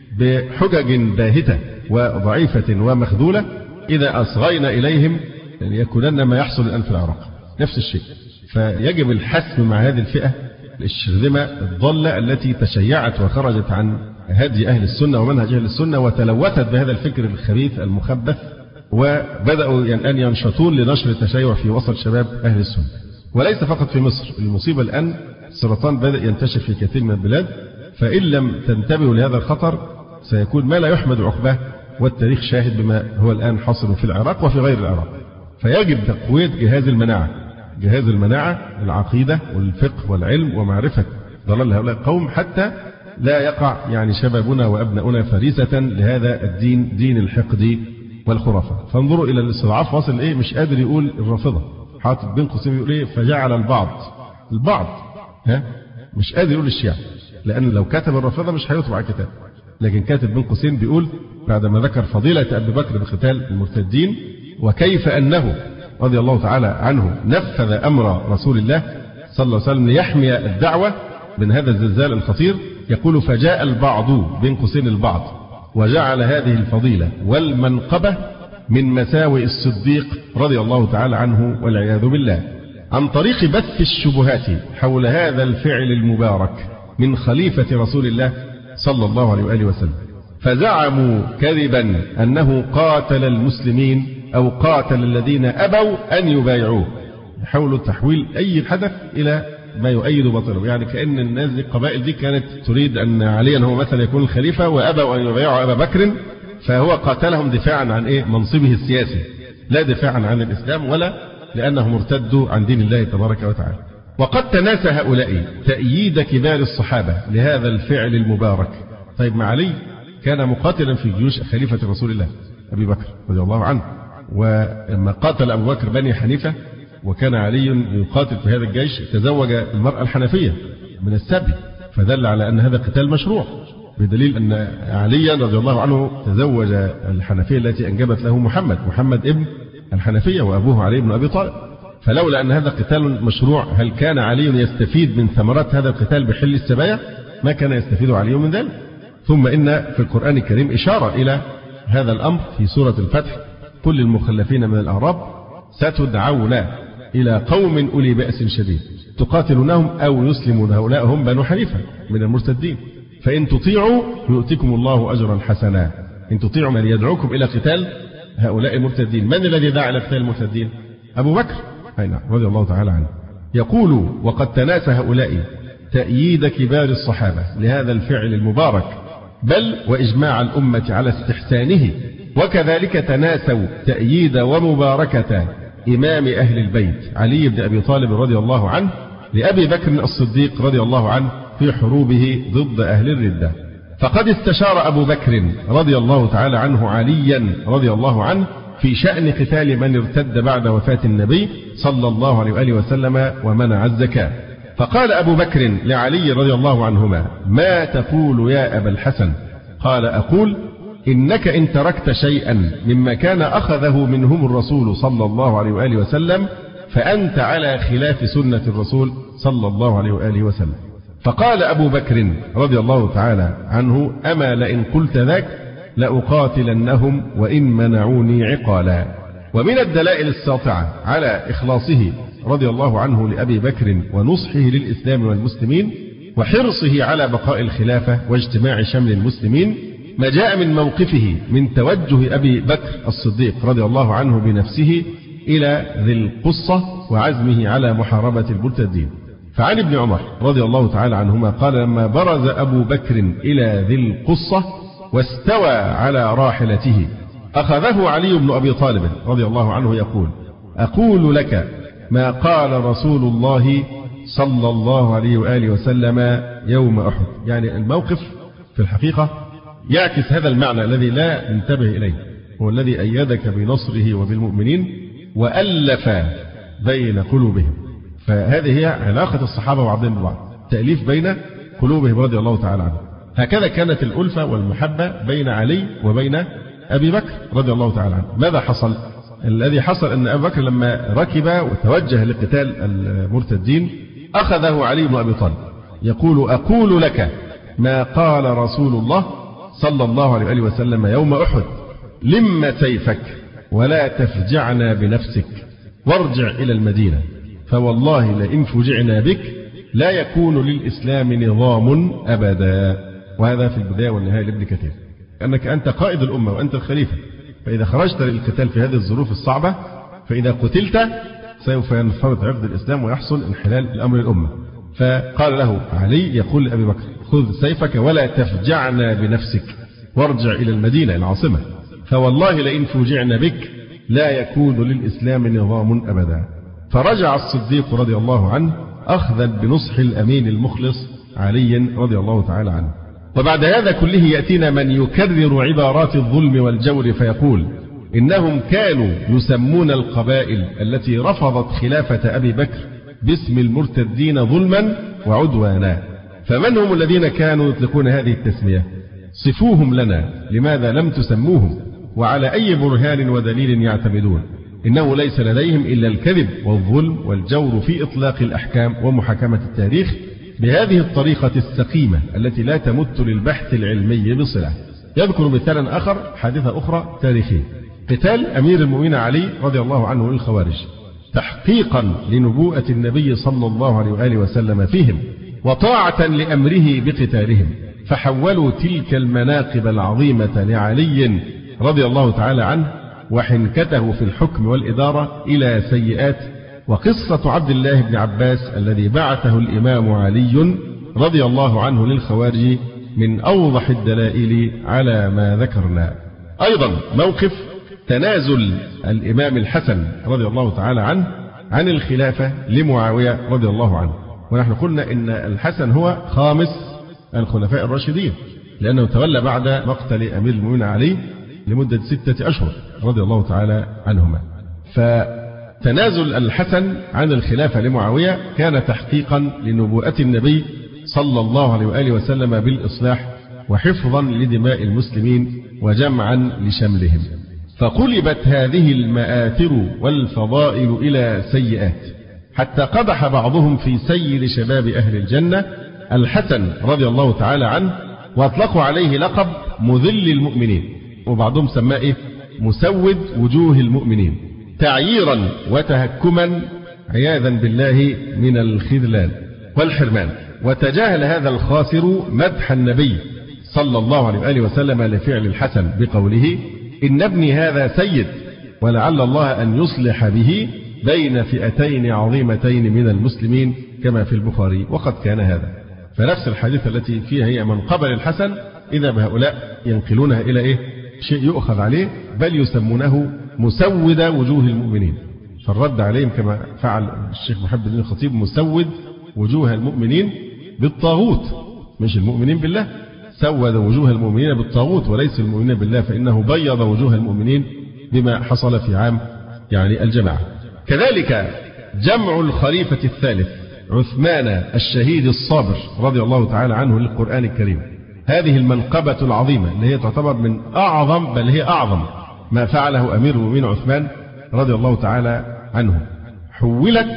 بحجج باهتة وضعيفة ومخذولة، إذا أصغينا إليهم يكونن ما يحصل الآن في العراق نفس الشيء. فيجب الحسم مع هذه الفئة الشرذمة الضالة التي تشيعت وخرجت عن هدي أهل السنة ومنهج أهل السنة وتلوثت بهذا الفكر الخبيث المخبث، وبدأوا أن ينشطون لنشر التشيع في وسط شباب أهل السنة. وليس فقط في مصر، المصيبة الآن السرطان بدأ ينتشر في كثير من البلاد، فإن لم تنتبهوا لهذا الخطر سيكون ما لا يحمد عقباه، والتاريخ شاهد بما هو الآن حاصل في العراق وفي غير العراق. فيجب تقوية جهاز المناعة، جهاز المناعة العقيدة والفقه والعلم ومعرفة ضلال هؤلاء القوم حتى لا يقع يعني شبابنا وأبناؤنا فريسة لهذا الدين، دين الحقد والخرافة. فانظروا إلى الاستضعاف واصل إيه، مش قادر يقول الرافضة، حاطط بين قوسين يقول إيه فجعل البعض البعض ها مش قادر يقول الشيعة، لأن لو كتب الرافضة مش هيطبع الكتاب، لكن كاتب بين قوسين بيقول بعدما ذكر فضيلة أبي بكر بقتال المرتدين وكيف أنه رضي الله تعالى عنه نفذ أمر رسول الله صلى الله عليه وسلم ليحمي الدعوة من هذا الزلزال الخطير، يقول فجاء البعض بين قوسين البعض وجعل هذه الفضيلة والمنقبة من مساوئ الصديق رضي الله تعالى عنه والعياذ بالله، عن طريق بث الشبهات حول هذا الفعل المبارك من خليفة رسول الله صلى الله عليه وآله وسلم. فزعموا كذبا أنه قاتل المسلمين أو قاتل الذين أبوا أن يبايعوه، يحاولوا تحويل أي حدث إلى ما يؤيد باطله، يعني كأن الناس دي القبائل دي كانت تريد أن عليا هو مثلا يكون الخليفة وأبوا أن يبايعوا أبا بكر، فهو قاتلهم دفاعا عن إيه منصبه السياسي، لا دفاعا عن الإسلام ولا لأنهم ارتدوا عن دين الله تبارك وتعالى. وقد تناسى هؤلاء تأييد كبار الصحابة لهذا الفعل المبارك. طيب ما علي كان مقاتلا في جيوش خليفة رسول الله أبي بكر رضي الله عنه، ولما قاتل أبو بكر بني حنيفة وكان علي يقاتل في هذا الجيش تزوج المرأة الحنفية من السبي، فدل على أن هذا قتال مشروع، بدليل أن عليا رضي الله عنه تزوج الحنفية التي أنجبت له محمد محمد ابن الحنفية وأبوه علي بن أبي طالب. فلولا أن هذا قتال مشروع هل كان علي يستفيد من ثمرات هذا القتال بحل السبايا؟ ما كان يستفيد علي من ذلك. ثم إن في القرآن الكريم إشارة إلى هذا الأمر في سورة الفتح، قل للمخلفين من الأعراب ستدعون إلى قوم أولي بأس شديد تقاتلونهم أو يسلمون، هؤلاء هم بنو حنيفة من المرتدين، فإن تطيعوا يؤتكم الله أجرا حسنا، إن تطيعوا من يدعوكم إلى قتال هؤلاء المرتدين. من الذي دعا إلى قتال المرتدين؟ أبو بكر رضي الله تعالى عنه. يقول وقد تناسى هؤلاء تأييد كبار الصحابة لهذا الفعل المبارك، بل وإجماع الأمة على استحسانه، وكذلك تناسوا تأييد ومباركة إمام أهل البيت علي بن أبي طالب رضي الله عنه لأبي بكر الصديق رضي الله عنه في حروبه ضد أهل الردة. فقد استشار أبو بكر رضي الله تعالى عنه عليا رضي الله عنه في شأن قتال من ارتد بعد وفاة النبي صلى الله عليه وآله وسلم ومنع الزكاة. فقال أبو بكر لعلي رضي الله عنهما: ما تقول يا أبا الحسن؟ قال: أقول إنك إن تركت شيئا مما كان أخذه منهم الرسول صلى الله عليه وآله وسلم فأنت على خلاف سنة الرسول صلى الله عليه وآله وسلم. فقال أبو بكر رضي الله تعالى عنه: أما لئن قلت ذاك لأقاتلنهم وإن منعوني عقالا. ومن الدلائل الساطعة على إخلاصه رضي الله عنه لأبي بكر ونصحه للإسلام والمسلمين وحرصه على بقاء الخلافة واجتماع شمل المسلمين ما جاء من موقفه من توجه أبي بكر الصديق رضي الله عنه بنفسه إلى ذي القصة وعزمه على محاربة المرتدين. فعن ابن عمر رضي الله تعالى عنهما قال: لما برز أبو بكر إلى ذي القصة واستوى على راحلته أخذه علي بن أبي طالب رضي الله عنه يقول: أقول لك ما قال رسول الله صلى الله عليه وآله وسلم يوم أحد. يعني الموقف في الحقيقة يعكس هذا المعنى الذي لا ننتبه إليه، هو الذي أيدك بنصره وبالمؤمنين وألف بين قلوبهم. فهذه هي علاقة الصحابة بعضهم ببعض، تأليف بين قلوبهم رضي الله تعالى عنهم. هكذا كانت الألفة والمحبة بين علي وبين أبي بكر رضي الله تعالى عنه. ماذا حصل؟ الذي حصل أن أبي بكر لما ركب وتوجه لقتال المرتدين أخذه علي بن أبي طالب يقول: أقول لك ما قال رسول الله صلى الله عليه وآله وسلم يوم أحد: لم سيفك ولا تفجعنا بنفسك وارجع إلى المدينة، فوالله لئن فجعنا بك لا يكون للإسلام نظام أبدا. وهذا في البداية والنهاية لابن كثير، أنك أنت قائد الأمة وأنت الخليفة، فإذا خرجت للقتال في هذه الظروف الصعبة فإذا قتلت سوف ينفرط عقد الإسلام ويحصل انحلال الأمر الأمة. فقال له علي يقول لأبي بكر: خذ سيفك ولا تفجعنا بنفسك وارجع إلى المدينة العاصمة، فوالله لئن فوجعنا بك لا يكون للإسلام نظام أبدا. فرجع الصديق رضي الله عنه أخذا بنصح الأمين المخلص علي رضي الله تعالى عنه. وبعد هذا كله يأتينا من يكرر عبارات الظلم والجور فيقول: إنهم كانوا يسمون القبائل التي رفضت خلافة أبي بكر باسم المرتدين ظلما وعدوانا. فمن هم الذين كانوا يطلقون هذه التسمية؟ صفوهم لنا، لماذا لم تسموهم؟ وعلى أي برهان ودليل يعتمدون؟ إنه ليس لديهم إلا الكذب والظلم والجور في إطلاق الأحكام ومحاكمة التاريخ بهذه الطريقة السقيمة التي لا تمت للبحث العلمي بصلة. يذكر مثالا آخر، حادثة أخرى تاريخية: قتال أمير المؤمنين علي رضي الله عنه للخوارج تحقيقا لنبوءة النبي صلى الله عليه وآله وسلم فيهم وطاعة لأمره بقتالهم، فحولوا تلك المناقب العظيمة لعلي رضي الله تعالى عنه وحنكته في الحكم والإدارة إلى سيئات. وقصة عبد الله بن عباس الذي بعثه الإمام علي رضي الله عنه للخوارج من أوضح الدلائل على ما ذكرنا. أيضا موقف تنازل الإمام الحسن رضي الله تعالى عنه عن الخلافة لمعاوية رضي الله عنه. ونحن قلنا إن الحسن هو خامس الخلفاء الراشدين، لأنه تولى بعد مقتل أمير المؤمنين علي لمدة ستة أشهر رضي الله تعالى عنهما. فتنازل الحسن عن الخلافة لمعاوية كان تحقيقا لنبوءة النبي صلى الله عليه وآله وسلم بالإصلاح وحفظا لدماء المسلمين وجمعا لشملهم. فقلبت هذه المآثر والفضائل إلى سيئات، حتى قدح بعضهم في سير شباب أهل الجنة الحسن رضي الله تعالى عنه، وأطلقوا عليه لقب مذل المؤمنين، وبعضهم سماه إيه؟ مسود وجوه المؤمنين، تعييرا وتهكما عياذا بالله من الخذلان والحرمان. وتجاهل هذا الخاسر مدح النبي صلى الله عليه وآله وسلم لفعل الحسن بقوله: إن ابني هذا سيد ولعل الله أن يصلح به بين فئتين عظيمتين من المسلمين كما في البخاري. وقد كان هذا. فنفس الحديث التي فيها هي من قبل الحسن إذا بهؤلاء ينقلونها إلى إيه؟ شيء يؤخذ عليه، بل يسمونه مسود وجوه المؤمنين. فالرد عليهم كما فعل الشيخ محمد بن الخطيب مسود وجوه المؤمنين بالطاغوت، مش المؤمنين بالله، سود وجوه المؤمنين بالطاغوت وليس المؤمنين بالله، فإنه بيض وجوه المؤمنين بما حصل في عام يعني الجماعة. كذلك جمع الخليفة الثالث عثمان الشهيد الصابر رضي الله تعالى عنه للقرآن الكريم، هذه المنقبة العظيمة اللي هي تعتبر من أعظم بل هي أعظم ما فعله أمير المؤمنين عثمان رضي الله تعالى عنه، حولت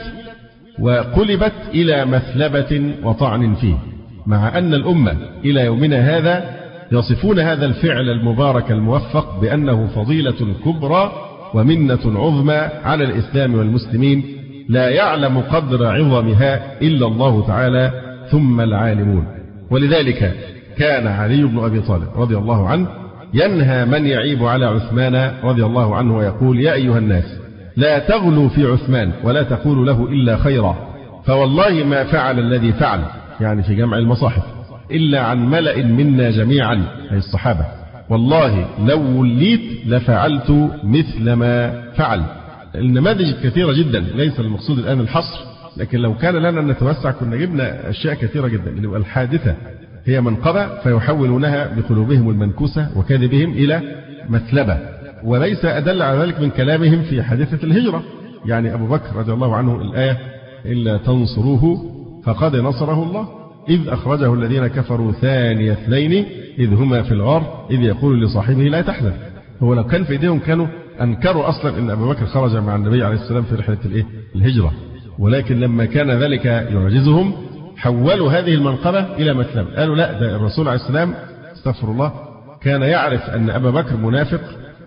وقلبت إلى مثلبة وطعن فيه، مع أن الأمة إلى يومنا هذا يصفون هذا الفعل المبارك الموفق بأنه فضيلة كبرى ومنة عظمى على الإسلام والمسلمين لا يعلم قدر عظمها إلا الله تعالى ثم العالمون. ولذلك كان علي بن أبي طالب رضي الله عنه ينهى من يعيب على عثمان رضي الله عنه ويقول: يا أيها الناس لا تغلوا في عثمان ولا تقولوا له إلا خيرا، فوالله ما فعل الذي فعل، يعني في جمع المصاحف، إلا عن ملأ منا جميعا أي الصحابة، والله لو وليت لفعلت مثل ما فعل. النماذج كثيرة جدا، ليس المقصود الآن الحصر، لكن لو كان لنا أن نتوسع كنا جبنا أشياء كثيرة جدا. يبقى الحادثة هي منقبة فيحولونها بقلوبهم المنكوسة وكذبهم إلى مثلبة، وليس أدل على ذلك من كلامهم في حادثة الهجرة. يعني أبو بكر رضي الله عنه الآية: إلا تنصروه فقد نصره الله إذ أخرجه الذين كفروا ثاني اثنين إذ هما في الغار إذ يقول لصاحبه لا تحزن. هو لو كان في إيديهم كانوا أنكروا أصلا أن أبو بكر خرج مع النبي عليه السلام في رحلة الإيه؟ الهجرة، ولكن لما كان ذلك يعجزهم حولوا هذه المنقبة إلى مثلبة، قالوا لا، ده الرسول عليه السلام استغفر الله كان يعرف أن أبا بكر منافق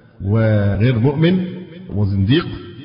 وغير مؤمن وزنديق،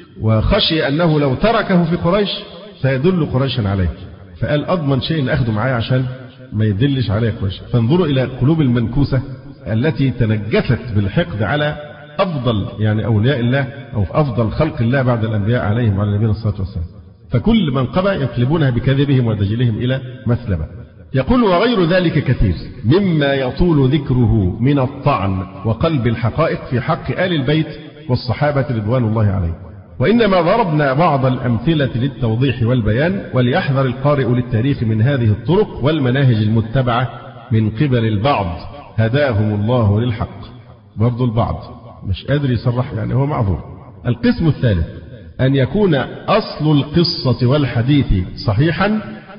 وخشي أنه لو تركه في قريش سيدل قريشا عليه، فقال أضمن شيء أن أخده معايا عشان ما يدلش عليه قريش. فانظروا إلى قلوب المنكوسة التي تنجست بالحقد على أفضل يعني أولياء الله أو أفضل خلق الله بعد الأنبياء عليهم وعلى نبينا الصلاة والسلام، فكل منقبة يقلبونها بكذبهم ودجلهم إلى مثلبة. يقول: وغير ذلك كثير مما يطول ذكره من الطعن وقلب الحقائق في حق آل البيت والصحابة رضوان الله عليهم، وإنما ضربنا بعض الأمثلة للتوضيح والبيان، وليحذر القارئ للتاريخ من هذه الطرق والمناهج المتبعة من قبل البعض هداهم الله للحق. برضو البعض مش قادر يصرح، يعني هو معذور. القسم الثالث أن يكون أصل القصة والحديث صحيحا،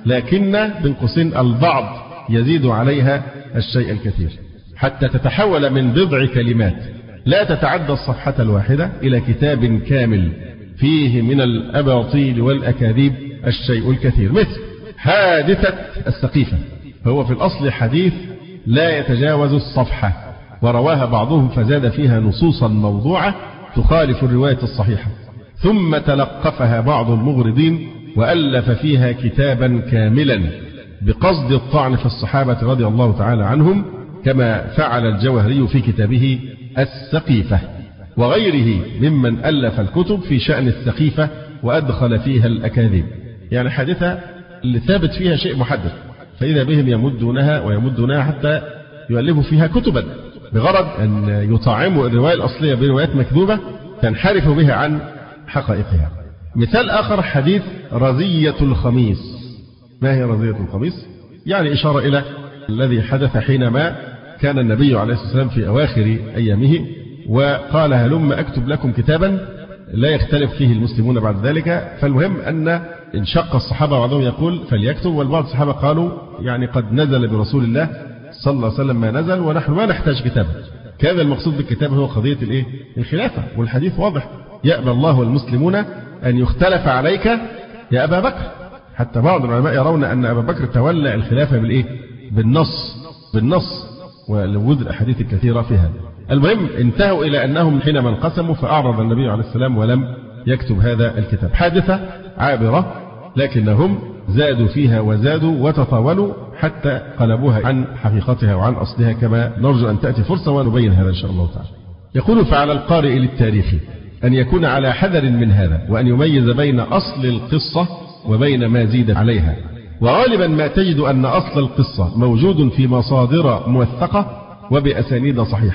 لكن بين قوسين البعض يزيد عليها الشيء الكثير حتى تتحول من بضع كلمات لا تتعدى الصفحة الواحدة إلى كتاب كامل فيه من الأباطيل والأكاذيب الشيء الكثير، مثل حادثة السقيفة، فهو في الأصل حديث لا يتجاوز الصفحة، ورواها بعضهم فزاد فيها نصوصا موضوعة تخالف الرواية الصحيحة، ثم تلقفها بعض المغرضين وألف فيها كتابا كاملا بقصد الطعن في الصحابة رضي الله تعالى عنهم، كما فعل الجوهري في كتابه السقيفة وغيره ممن ألف الكتب في شأن السقيفة وأدخل فيها الأكاذيب. يعني حادثة اللي ثابت فيها شيء محدد، فإذا بهم يمدونها ويمدونها حتى يؤلفوا فيها كتبا بغرض أن يطعموا الرواية الأصلية بروايات مكذوبة تنحرف بها عن حقائقها. مثال آخر حديث رزية الخميس. ما هي رزية الخميس؟ يعني إشارة إلى الذي حدث حينما كان النبي عليه الصلاة والسلام في أواخر أيامه وقال: هلم أكتب لكم كتابا لا يختلف فيه المسلمون بعد ذلك. فالمهم أن انشق الصحابة بعضهم يقول فليكتب، والبعض الصحابة قالوا يعني قد نزل برسول الله صلى الله عليه وسلم ما نزل ونحن ما نحتاج كتابا. كان المقصود بالكتاب هو قضية الإيه؟ الخلافة، والحديث واضح: يأبى الله والمسلمون أن يختلف عليك يا أبا بكر. حتى بعض العلماء يرون أن أبا بكر تولى الخلافة بالإيه؟ بالنص بالنص ولوجود الأحاديث الكثيرة فيها. المهم انتهوا إلى أنهم حينما انقسموا فأعرض النبي عليه السلام ولم يكتب هذا الكتاب. حادثة عابرة، لكنهم زادوا فيها وزادوا وتطاولوا حتى قلبوها عن حقيقتها وعن أصلها، كما نرجو أن تأتي فرصة ونبين هذا إن شاء الله تعالى. يقول: فعلى القارئ للتاريخ أن يكون على حذر من هذا، وأن يميز بين أصل القصة وبين ما زيد عليها. وغالبا ما تجد أن أصل القصة موجود في مصادر موثقة وبأسانيد صحيحة،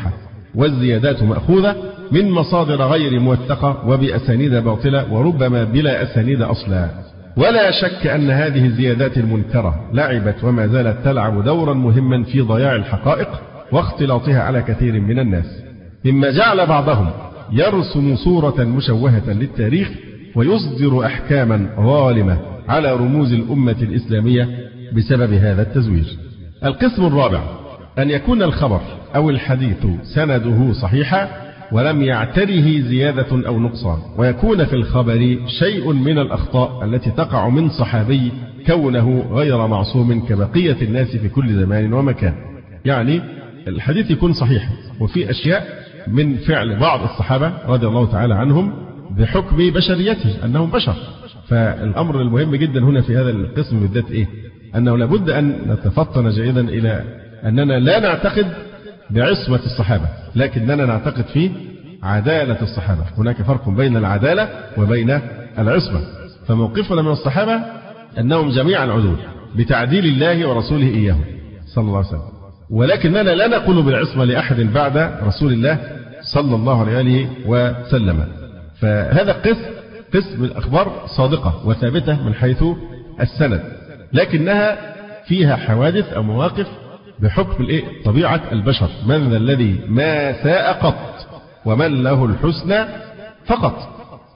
والزيادات مأخوذة من مصادر غير موثقة وبأسانيد باطلة وربما بلا أسانيد أصلا. ولا شك أن هذه الزيادات المنكرة لعبت وما زالت تلعب دورا مهما في ضياع الحقائق واختلاطها على كثير من الناس، مما جعل بعضهم يرسم صورة مشوهة للتاريخ ويصدر أحكاما ظالمة على رموز الأمة الإسلامية بسبب هذا التزوير. القسم الرابع أن يكون الخبر أو الحديث سنده صحيحا ولم يعتره زيادة أو نقصان، ويكون في الخبر شيء من الأخطاء التي تقع من صحابي كونه غير معصوم كبقية الناس في كل زمان ومكان. يعني الحديث يكون صحيح وفي أشياء من فعل بعض الصحابة رضي الله تعالى عنهم بحكم بشريته أنهم بشر. فالأمر المهم جدا هنا في هذا القسم بالذات إيه؟ أنه لابد أن نتفطن جيدا إلى أننا لا نعتقد بعصمة الصحابة، لكننا نعتقد في عدالة الصحابة. هناك فرق بين العدالة وبين العصمة. فموقفنا من الصحابة أنهم جميعا عدول بتعديل الله ورسوله إياهم صلى الله عليه وسلم، ولكننا لا نقول بالعصمة لأحد بعد رسول الله صلى الله عليه وسلم. فهذا قسم قسم الأخبار صادقة وثابتة من حيث السند، لكنها فيها حوادث أو مواقف بحكم الإيه؟ طبيعة البشر. من ذا الذي ما ساء قط ومن له الحسنى فقط.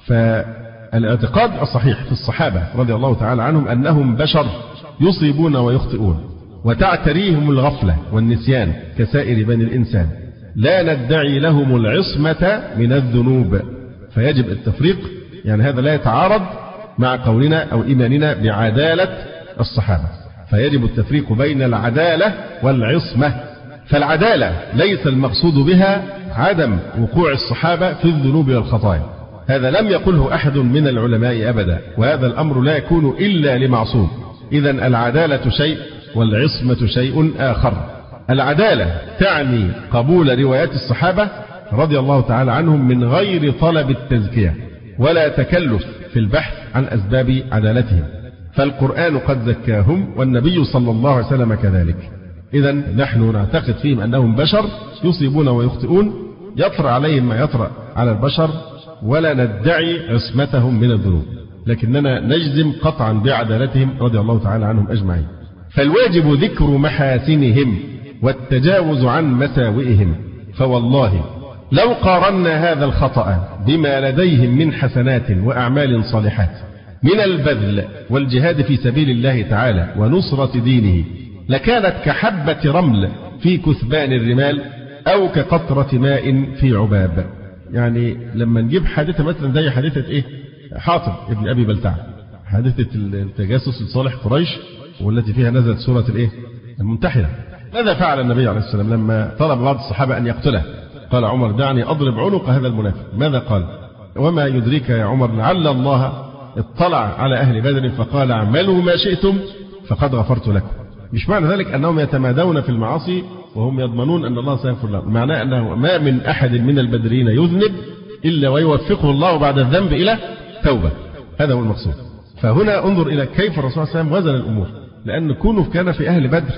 فالاعتقاد الصحيح في الصحابة رضي الله تعالى عنهم أنهم بشر يصيبون ويخطئون وتعتريهم الغفلة والنسيان كسائر بني الإنسان، لا ندعي لهم العصمة من الذنوب. فيجب التفريق، يعني هذا لا يتعارض مع قولنا أو إيماننا بعدالة الصحابة، فيجب التفريق بين العدالة والعصمة. فالعدالة ليس المقصود بها عدم وقوع الصحابة في الذنوب والخطايا، هذا لم يقله أحد من العلماء أبدا، وهذا الأمر لا يكون إلا لمعصوم. إذن العدالة شيء والعصمة شيء آخر. العدالة تعني قبول روايات الصحابة رضي الله تعالى عنهم من غير طلب التزكية ولا تكلف في البحث عن أسباب عدالتهم، فالقرآن قد زكاهم والنبي صلى الله عليه وسلم كذلك. إذن نحن نعتقد فيهم أنهم بشر يصيبون ويخطئون، يطرأ عليهم ما يطرأ على البشر، ولا ندعي عصمتهم من الذنوب، لكننا نجزم قطعا بعدالتهم رضي الله تعالى عنهم أجمعين. فالواجب ذكر محاسنهم والتجاوز عن مساوئهم. فوالله لو قارنا هذا الخطأ بما لديهم من حسنات وأعمال صالحات من البذل والجهاد في سبيل الله تعالى ونصرة دينه لكانت كحبة رمل في كثبان الرمال أو كقطرة ماء في عباب. يعني لما نجيب حادثة مثلا زي حادثة إيه؟ حاطب ابن أبي بلتع، حادثة التجسس لصالح قريش والتي فيها نزلت سورة الإيه؟ الممتحنة. ماذا فعل النبي عليه السلام لما طلب بعض الصحابة أن يقتله؟ قال عمر دعني أضرب عنق هذا المنافق. ماذا قال؟ وما يدريك يا عمر لعل الله اطلع على أهل بدر فقال اعملوا ما شئتم فقد غفرت لكم. مش معنى ذلك أنهم يتمادون في المعاصي وهم يضمنون أن الله سيغفر لهم، معناه أنه ما من أحد من البدريين يذنب إلا ويوفقه الله بعد الذنب إلى توبة. هذا هو المقصود. فهنا انظر إلى كيف الرسول صلى الله عليه وسلم وزن الأمور، لأن كونه كان في أهل بدر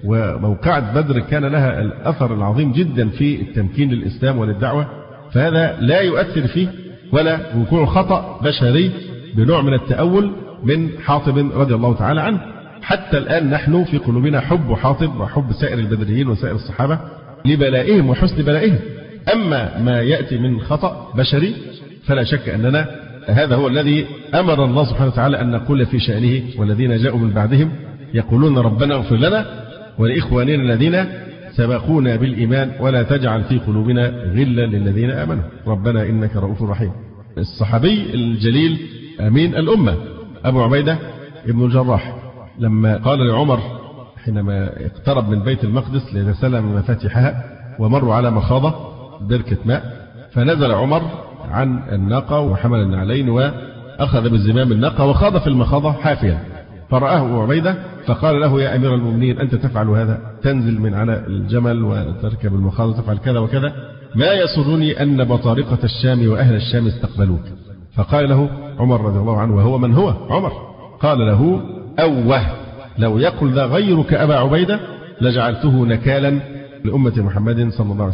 وموقعة بدر كان لها الأثر العظيم جدا في التمكين للإسلام وللدعوة، فهذا لا يؤثر فيه ولا وقوع خطأ بشري بنوع من التأول من حاطب رضي الله تعالى عنه. حتى الآن نحن في قلوبنا حب حاطب وحب سائر البدريين وسائر الصحابة لبلائهم وحسن بلائهم. أما ما يأتي من خطأ بشري فلا شك أننا هذا هو الذي أمر الله سبحانه وتعالى أن نقول في شأنه والذين جاءوا من بعدهم يقولون ربنا اغفر لنا ولإخواننا الذين سبقونا بالإيمان ولا تجعل في قلوبنا غلا للذين آمنوا ربنا إنك رؤوف رحيم. الصحابي الجليل أمين الأمة أبو عبيدة ابن الجراح لما قال لعمر حينما اقترب من بيت المقدس ليتسلم مفاتيحها ومروا على مخاضة بركة ماء، فنزل عمر عن الناقة وحمل النعلين وأخذ بالزمام الناقة وخاض في المخاضة حافيا، فرآه أبو عبيدة فقال له يا أمير المؤمنين أنت تفعل هذا، تنزل من على الجمل وتركب المخاضة تفعل كذا وكذا، ما يسرني أن بطارقة الشام وأهل الشام استقبلوك. فقال له عمر رضي الله عنه وهو من هو عمر؟ قال له أوه لو يقل ذا غيرك أبا عبيدة لجعلته نكالا لأمة محمد صلى الله عليه وسلم.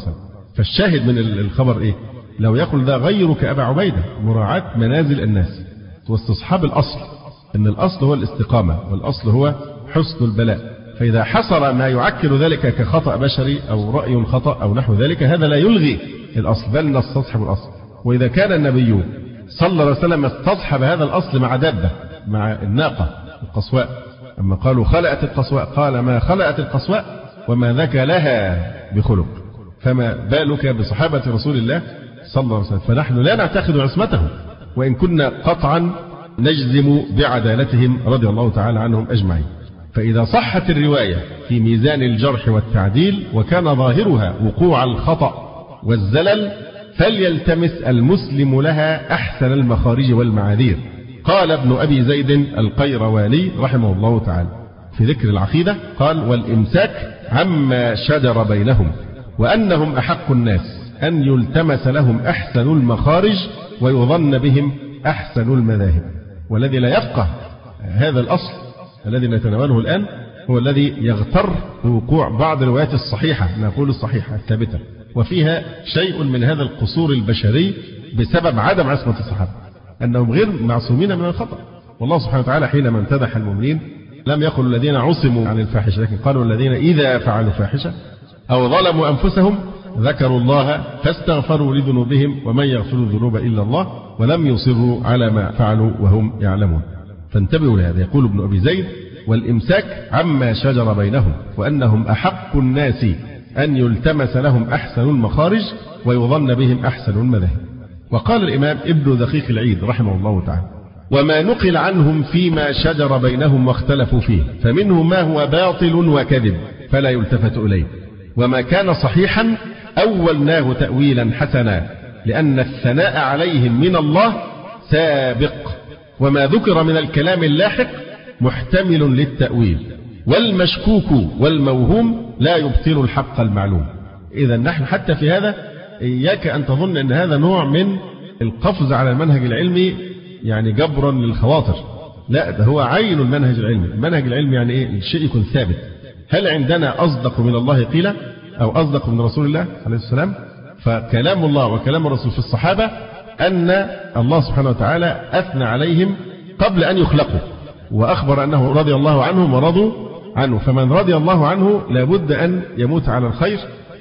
فالشاهد من الخبر إيه؟ لو يقول ده غيرك أبا عبيدة، مراعاة منازل الناس واستصحاب الأصل، إن الأصل هو الاستقامة والأصل هو حسن البلاء. فإذا حصل ما يعكر ذلك كخطأ بشري أو رأي خطأ أو نحو ذلك، هذا لا يلغي الأصل بل نستصحب الأصل. وإذا كان النبي صلى الله عليه وسلم استصحب هذا الأصل مع دابة، مع الناقة القصواء، أما قالوا خلأت القصواء قال ما خلأت القصواء وما ذاك لها بخلق، فما بالك بصحابة رسول الله صلى الله عليه وسلم. فنحن لا نعتقد عصمتهم، وإن كنا قطعا نجزم بعدالتهم رضي الله تعالى عنهم أجمعين. فإذا صحت الرواية في ميزان الجرح والتعديل وكان ظاهرها وقوع الخطأ والزلل، فليلتمس المسلم لها أحسن المخارج والمعاذير. قال ابن أبي زيد القيرواني رحمه الله تعالى في ذكر العقيدة، قال: والإمساك عما شجر بينهم، وأنهم أحق الناس أن يلتمس لهم أحسن المخارج ويظن بهم أحسن المذاهب. والذي لا يفقه هذا الأصل الذي نتناوله الآن هو الذي يغتر بوقوع بعض الروايات الصحيحة، نقول الصحيحة الثابتة، وفيها شيء من هذا القصور البشري بسبب عدم عصمة الصحابة، أنهم غير معصومين من الخطأ. والله سبحانه وتعالى حينما امتدح المؤمنين لم يقل الذين عصموا عن الفاحشة، لكن قالوا الذين إذا فعلوا فاحشة أو ظلموا أنفسهم ذكروا الله فاستغفروا لذنوبهم ومن يغفر الذنوب إلا الله ولم يصروا على ما فعلوا وهم يعلمون. فانتبهوا لهذا. يقول ابن أبي زيد: والإمساك عما شجر بينهم، وأنهم أحق الناس أن يلتمس لهم أحسن المخارج ويظن بهم أحسن المذاهب. وقال الإمام ابن دقيق العيد رحمه الله تعالى: وما نقل عنهم فيما شجر بينهم واختلفوا فيه فمنه ما هو باطل وكذب فلا يلتفت إليه، وما كان صحيحا أولناه تأويلا حسنا لأن الثناء عليهم من الله سابق، وما ذكر من الكلام اللاحق محتمل للتأويل، والمشكوك والموهوم لا يبطل الحق المعلوم. إذا نحن حتى في هذا إياك أن تظن أن هذا نوع من القفز على المنهج العلمي يعني جبرا للخواطر، لا، ده هو عين المنهج العلمي. المنهج العلمي يعني إيه؟ الشيء يكون ثابت. هل عندنا أصدق من الله قيل أو أصدق من رسول الله عليه السلام؟ فكلام الله وكلام الرسول في الصحابة أن الله سبحانه وتعالى أثنى عليهم قبل أن يخلقوا، وأخبر أنه رضي الله عنهم ورضوا عنه، فمن رضي الله عنه لابد أن يموت على الخير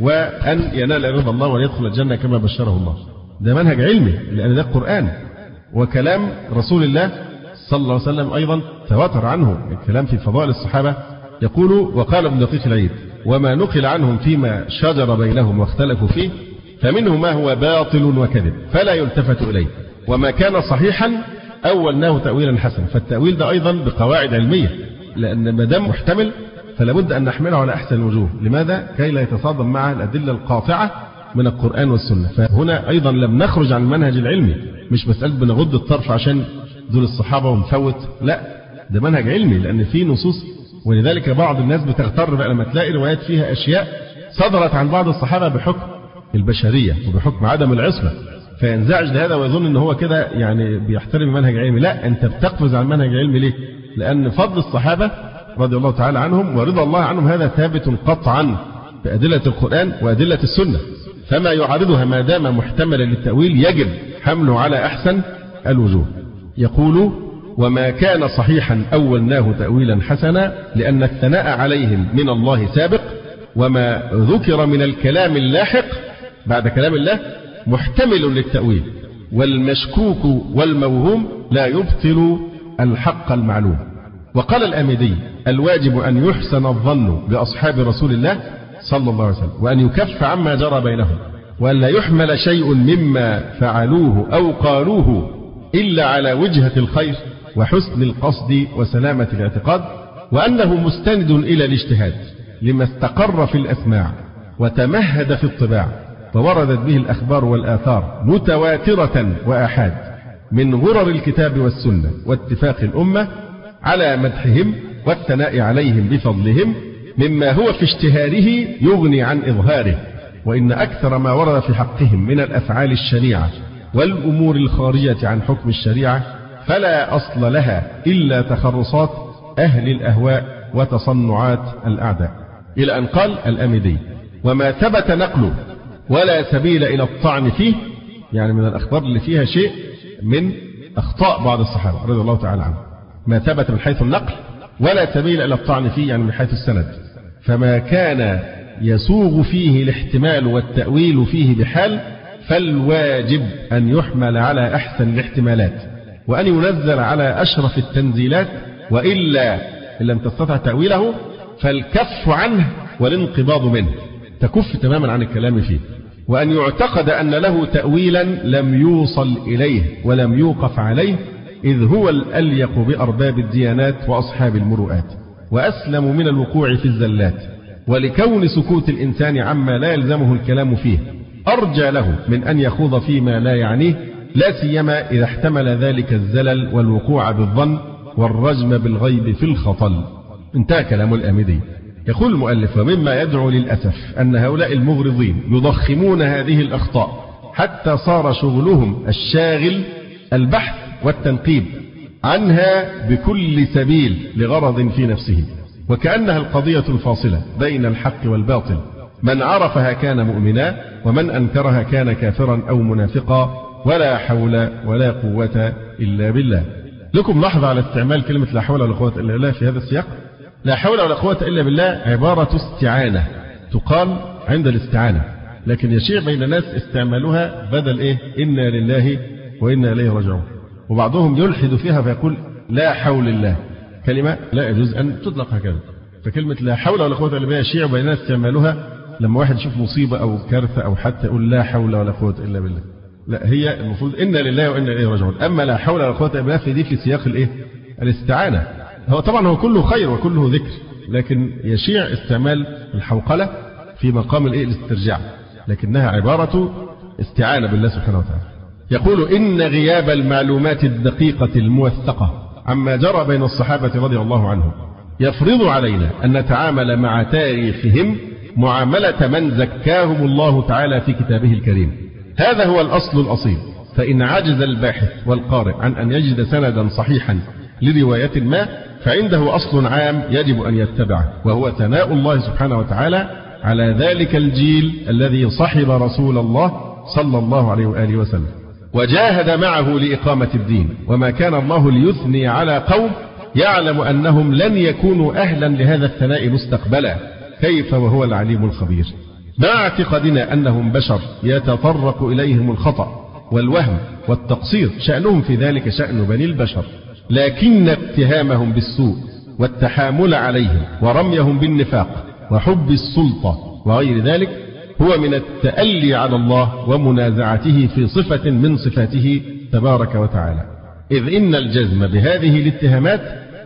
وأن ينال رضا الله وأن يدخل الجنة كما بشره الله. ده منهج علمي لأن ده القرآن، وكلام رسول الله صلى الله عليه وسلم أيضا تواتر عنه الكلام في فضائل الصحابة. يقول: وقال ابن دقيق العيد: وما نقل عنهم فيما شجر بينهم واختلفوا فيه فمنه ما هو باطل وكذب فلا يلتفت إليه، وما كان صحيحا أولناه تأويلا حسنا. فالتأويل ده أيضا بقواعد علمية، لأن ما دام محتمل فلا بد أن نحمله على أحسن الوجوه. لماذا؟ كي لا يتصادم مع الأدلة القاطعة من القرآن والسنة. فهنا أيضا لم نخرج عن المنهج العلمي، مش مسألة بنغض الطرف عشان دول الصحابة ونفوت، لا، ده منهج علمي لأن فيه نصوص. ولذلك بعض الناس بتغتر بقى لما تلاقي روايات فيها أشياء صدرت عن بعض الصحابة بحكم البشرية وبحكم عدم العصمة، فينزعج لهذا ويظن ان هو كده يعني بيحترم منهج علمي. لا، انت بتقفز على المنهج العلمي. ليه؟ لأن فضل الصحابة رضي الله تعالى عنهم ورضا الله عنهم هذا ثابت قطعا بأدلة القرآن وأدلة السنة، فما يعارضها ما دام محتملا للتأويل يجب حمله على أحسن الوجوه. يقول: وما كان صحيحا أولناه تأويلا حسنا لأن الثناء عليهم من الله سابق، وما ذكر من الكلام اللاحق بعد كلام الله محتمل للتأويل، والمشكوك والموهوم لا يبطل الحق المعلوم. وقال الآمدي: الواجب أن يحسن الظن بأصحاب رسول الله صلى الله عليه وسلم، وأن يكف عما جرى بينهم، وأن لا يحمل شيء مما فعلوه أو قالوه إلا على وجهة الخير وحسن القصد وسلامة الاعتقاد، وأنه مستند إلى الاجتهاد لما استقر في الأسماع وتمهد في الطباع، ووردت به الأخبار والآثار متواترة وآحاد من غرر الكتاب والسنة واتفاق الأمة على مدحهم والثناء عليهم بفضلهم، مما هو في اشتهاره يغني عن إظهاره. وإن أكثر ما ورد في حقهم من الأفعال الشنيعة والأمور الخارجة عن حكم الشريعة فلا أصل لها إلا تخرصات أهل الأهواء وتصنعات الأعداء. إلى أن قال الأمدي: وما ثبت نقله ولا سبيل إلى الطعن فيه، يعني من الأخبار اللي فيها شيء من أخطاء بعض الصحابة رضي الله تعالى عنهم، ما ثبت من حيث النقل، ولا سبيل إلى الطعن فيه يعني من حيث السند. فما كان يسوغ فيه الاحتمال والتأويل فيه بحال فالواجب أن يحمل على أحسن الاحتمالات، وأن ينزل على أشرف التنزيلات، وإلا إن لم تستطع تأويله فالكف عنه والانقباض منه، تكف تماما عن الكلام فيه، وأن يعتقد أن له تأويلا لم يوصل إليه ولم يوقف عليه، إذ هو الأليق بأرباب الديانات وأصحاب المروءات، وأسلم من الوقوع في الزلات، ولكون سكوت الإنسان عما لا يلزمه الكلام فيه أرجى له من أن يخوض فيما لا يعنيه، لا سيما إذا احتمل ذلك الزلل والوقوع بالظن والرجم بالغيب في الخطل. انتهى كلام الآمدي. يقول المؤلف: ومما يدعو للأسف أن هؤلاء المغرضين يضخمون هذه الأخطاء حتى صار شغلهم الشاغل البحث والتنقيب عنها بكل سبيل لغرض في نفسه، وكأنها القضية الفاصلة بين الحق والباطل، من عرفها كان مؤمنا ومن أنكرها كان كافرا أو منافقا، ولا حول ولا قوة إلا بالله. لكم لحظة على استعمال كلمة لا حول ولا قوة إلا بالله في هذا السياق. لا حول ولا قوة إلا بالله عبارة استعانة تقال عند الاستعانة، لكن يشيع بين الناس استعمالها بدل إيه؟ إنا لله وإنا إليه راجعون. وبعضهم يلحد فيها فيقول لا حول الله، كلمة لا يجوز أن تطلق هكذا. فكلمة لا حول ولا قوة إلا بالله يشيع بين الناس استعمالها لما واحد يشوف مصيبة أو كارثة أو حتى يقول لا حول ولا قوة إلا بالله. لا، هي المفروض إنا لله وإنا إليه راجعون. أما لا حول ولا قوة إلا بالله في دي في سياق الإيه؟ الاستعانة. هو طبعا هو كله خير وكله ذكر، لكن يشيع استعمال الحوقلة في مقام الإيه؟ الاسترجاع، لكنها عبارة استعانة بالله سبحانه وتعالى. يقول: إن غياب المعلومات الدقيقة الموثقة عما جرى بين الصحابة رضي الله عنهم يفرض علينا أن نتعامل مع تاريخهم معاملة من زكاهم الله تعالى في كتابه الكريم. هذا هو الأصل الأصيل، فإن عجز الباحث والقارئ عن أن يجد سندا صحيحا لرواية ما فعنده أصل عام يجب أن يتبعه، وهو ثناء الله سبحانه وتعالى على ذلك الجيل الذي صحب رسول الله صلى الله عليه وآله وسلم وجاهد معه لإقامة الدين، وما كان الله ليثني على قوم يعلم أنهم لن يكونوا أهلا لهذا الثناء مستقبلا، كيف وهو العليم الخبير، مع اعتقادنا أنهم بشر يتطرق إليهم الخطأ والوهم والتقصير، شأنهم في ذلك شأن بني البشر، لكن اتهامهم بالسوء والتحامل عليهم ورميهم بالنفاق وحب السلطة وغير ذلك هو من التألي على الله ومنازعته في صفة من صفاته تبارك وتعالى، إذ إن الجزم بهذه الاتهامات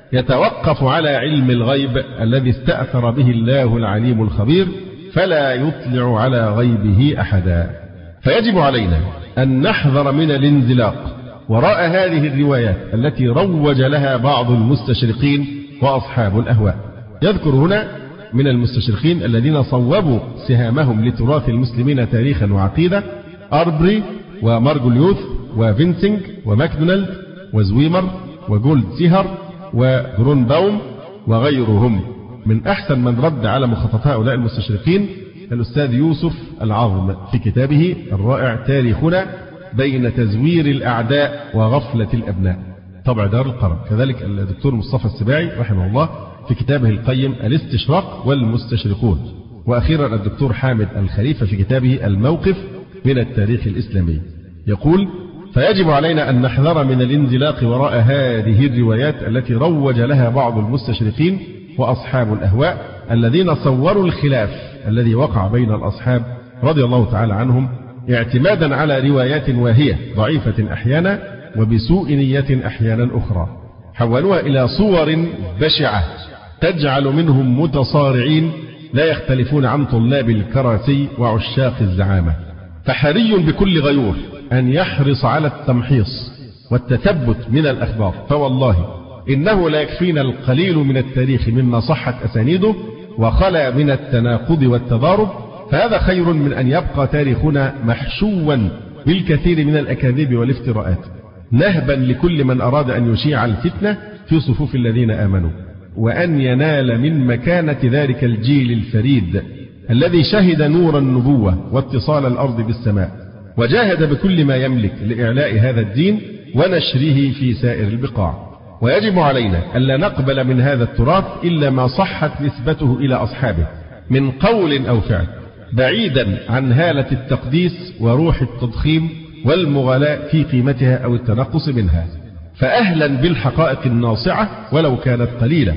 يتوقف على علم الغيب الذي استأثر به الله العليم الخبير، فلا يطلع على غيبه أحدا. فيجب علينا أن نحذر من الانزلاق وراء هذه الروايات التي روج لها بعض المستشرقين وأصحاب الأهواء. يذكر هنا من المستشرقين الذين صوبوا سهامهم لتراث المسلمين تاريخا وعقيدة أربري ومارجوليوث وفينسينج وماكدونالد وزويمر وجولد سيهر وجرونباوم وغيرهم. من أحسن من رد على مخططات هؤلاء المستشرقين الأستاذ يوسف العظم في كتابه الرائع تاريخنا بين تزوير الأعداء وغفلة الأبناء، طبع دار القرن. كذلك الدكتور مصطفى السباعي رحمه الله في كتابه القيم الاستشراق والمستشرقون. وأخيرا الدكتور حامد الخليفة في كتابه الموقف من التاريخ الإسلامي. يقول: فيجب علينا أن نحذر من الانزلاق وراء هذه الروايات التي روج لها بعض المستشرقين وأصحاب الأهواء الذين صوروا الخلاف الذي وقع بين الأصحاب رضي الله تعالى عنهم اعتمادا على روايات واهية ضعيفة أحيانا وبسوء نية أحيانا أخرى، حولوها إلى صور بشعة تجعل منهم متصارعين لا يختلفون عن طلاب الكراسي وعشاق الزعامة. فحري بكل غيور أن يحرص على التمحيص والتثبت من الأخبار، فوالله إنه لا يكفينا القليل من التاريخ مما صحت أسانيده وخلا من التناقض والتضارب، فهذا خير من أن يبقى تاريخنا محشوا بالكثير من الأكاذيب والافتراءات، نهبا لكل من أراد أن يشيع الفتنة في صفوف الذين آمنوا، وأن ينال من مكانة ذلك الجيل الفريد الذي شهد نور النبوة واتصال الأرض بالسماء، وجاهد بكل ما يملك لإعلاء هذا الدين ونشره في سائر البقاع. ويجب علينا ألا نقبل من هذا التراث إلا ما صحت نسبته إلى أصحابه من قول أو فعل، بعيدا عن هالة التقديس وروح التضخيم والمغالاة في قيمتها أو التنقص منها، فأهلا بالحقائق الناصعة ولو كانت قليلة،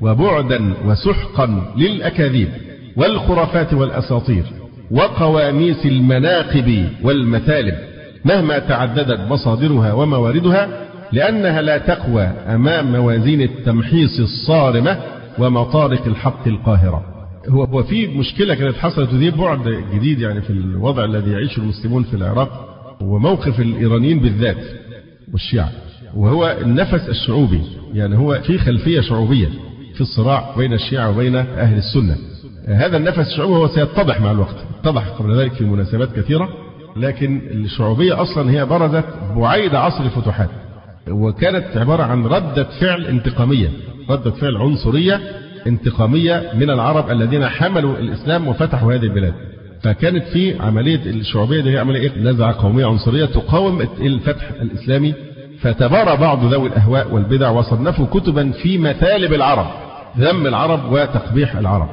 وبعدا وسحقا للأكاذيب والخرافات والأساطير وقواميس المناقب والمثالب مهما تعددت مصادرها ومواردها، لأنها لا تقوى أمام موازين التمحيص الصارمة ومطارق الحق القاهرة. هو هو في مشكلة كانت حصلت، ودي بعد جديد يعني في الوضع الذي يعيشه المسلمون في العراق وموقف الإيرانيين بالذات والشيعة، وهو النفس الشعوبي. يعني هو في خلفية شعوبية في الصراع بين الشيعة وبين أهل السنة. هذا النفس الشعوبي هو سيتضح مع الوقت، اتضح قبل ذلك في مناسبات كثيرة، لكن الشعوبية أصلا هي برزت بعيد عصر الفتوحات، وكانت عبارة عن ردة فعل انتقامية، ردة فعل عنصرية انتقامية من العرب الذين حملوا الإسلام وفتحوا هذه البلاد. فكانت في عملية الشعوبية دي عملية نزعة قومية عنصرية تقاوم الفتح الإسلامي. فتبارى بعض ذوي الأهواء والبدع وصنفوا كتبا في مثالب العرب، ذم العرب وتقبيح العرب،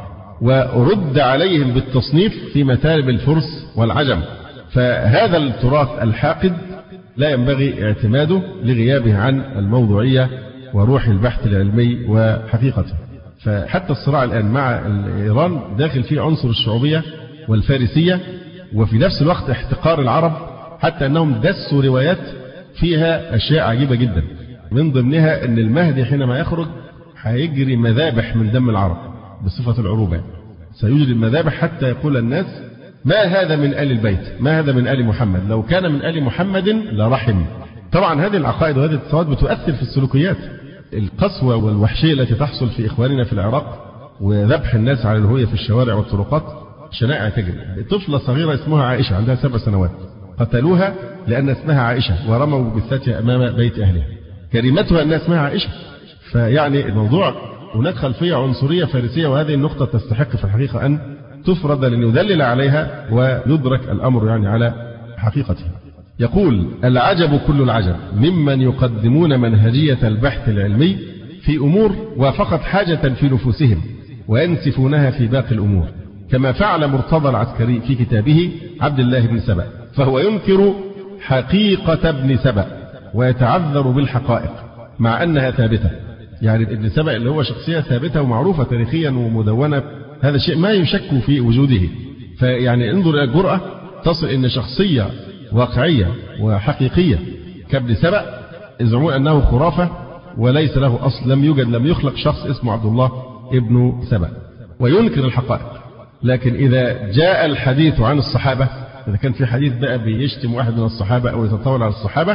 ورد عليهم بالتصنيف في مثالب الفرس والعجم. فهذا التراث الحاقد لا ينبغي اعتماده لغيابه عن الموضوعية وروح البحث العلمي وحقيقته. فحتى الصراع الآن مع إيران داخل فيه عنصر الشعوبية والفارسية، وفي نفس الوقت احتقار العرب، حتى أنهم دسوا روايات فيها أشياء عجيبة جدا، من ضمنها أن المهدي حينما يخرج هيجري مذابح من دم العرب بصفة العروبة، سيجري المذابح حتى يقول الناس ما هذا من آل البيت، ما هذا من آل محمد، لو كان من آل محمد لرحم. طبعا هذه العقائد وهذه التصورات بتؤثر في السلوكيات. القسوة والوحشية التي تحصل في إخواننا في العراق وذبح الناس على الهوية في الشوارع والطرقات شنائع تجري. طفلة صغيرة اسمها عائشة عندها سبع سنوات قتلوها لأن اسمها عائشة ورموا جثتها أمام بيت أهلها، كريمتها أن اسمها عائشة. فيعني الموضوع هناك خلفية عنصرية فارسية، وهذه النقطة تستحق في الحقيقة أن تفرض لندلل عليها ويدرك الأمر يعني على حقيقته. يقول: العجب كل العجب ممن يقدمون منهجية البحث العلمي في أمور وافقت حاجة في نفوسهم وينسفونها في باقي الأمور، كما فعل مرتضى العسكري في كتابه عبد الله بن سبأ، فهو ينكر حقيقة ابن سبأ ويتعذر بالحقائق مع أنها ثابتة. يعني ابن سبأ اللي هو شخصية ثابتة ومعروفة تاريخيا ومدونة، هذا شيء ما يشك في وجوده. فيعني انظر إلى الجرأة تصل إن شخصية واقعية وحقيقية كابن سبأ يزعمون أنه خرافة وليس له أصل، لم يوجد لم يخلق شخص اسمه عبد الله ابن سبأ، وينكر الحقائق. لكن إذا جاء الحديث عن الصحابة، إذا كان في حديث بقى بيشتم واحد من الصحابة أو يتطاول على الصحابة،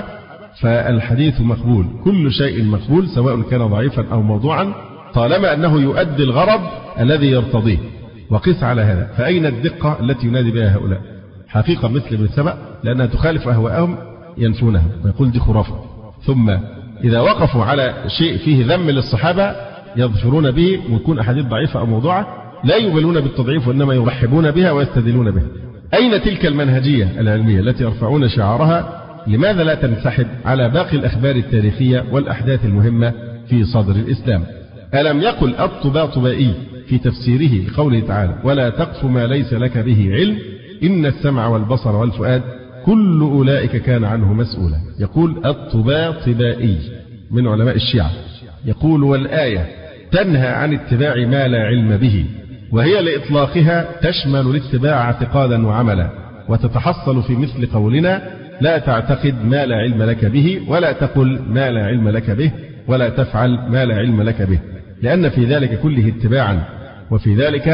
فالحديث مقبول، كل شيء مقبول سواء كان ضعيفا أو موضوعا طالما أنه يؤدي الغرض الذي يرتضيه. وقس على هذا، فأين الدقة التي ينادي بها هؤلاء؟ حقيقة مثل ابن سبأ لأنها تخالف أهواءهم ينفونها ويقول دي خرافة. ثم إذا وقفوا على شيء فيه ذم للصحابة يظفرون به ويكون أحاديث ضعيفة أو موضوعة، لا يبالون بالتضعيف وإنما يرحبون بها ويستدلون بها. أين تلك المنهجية العلمية التي يرفعون شعارها؟ لماذا لا تنسحب على باقي الأخبار التاريخية والأحداث المهمة في صدر الإسلام؟ ألم يقل الطباطبائي في تفسيره لقوله تعالى: ولا تقف ما ليس لك به علم إن السمع والبصر والفؤاد كل أولئك كان عنه مسؤولا. يقول الطباطبائي من علماء الشيعة، يقول: والآية تنهى عن اتباع ما لا علم به، وهي لإطلاقها تشمل الاتباع اعتقادا وعملا، وتتحصل في مثل قولنا: لا تعتقد ما لا علم لك به، ولا تقل ما لا علم لك به، ولا تفعل ما لا علم لك به، لأن في ذلك كله اتباعا، وفي ذلك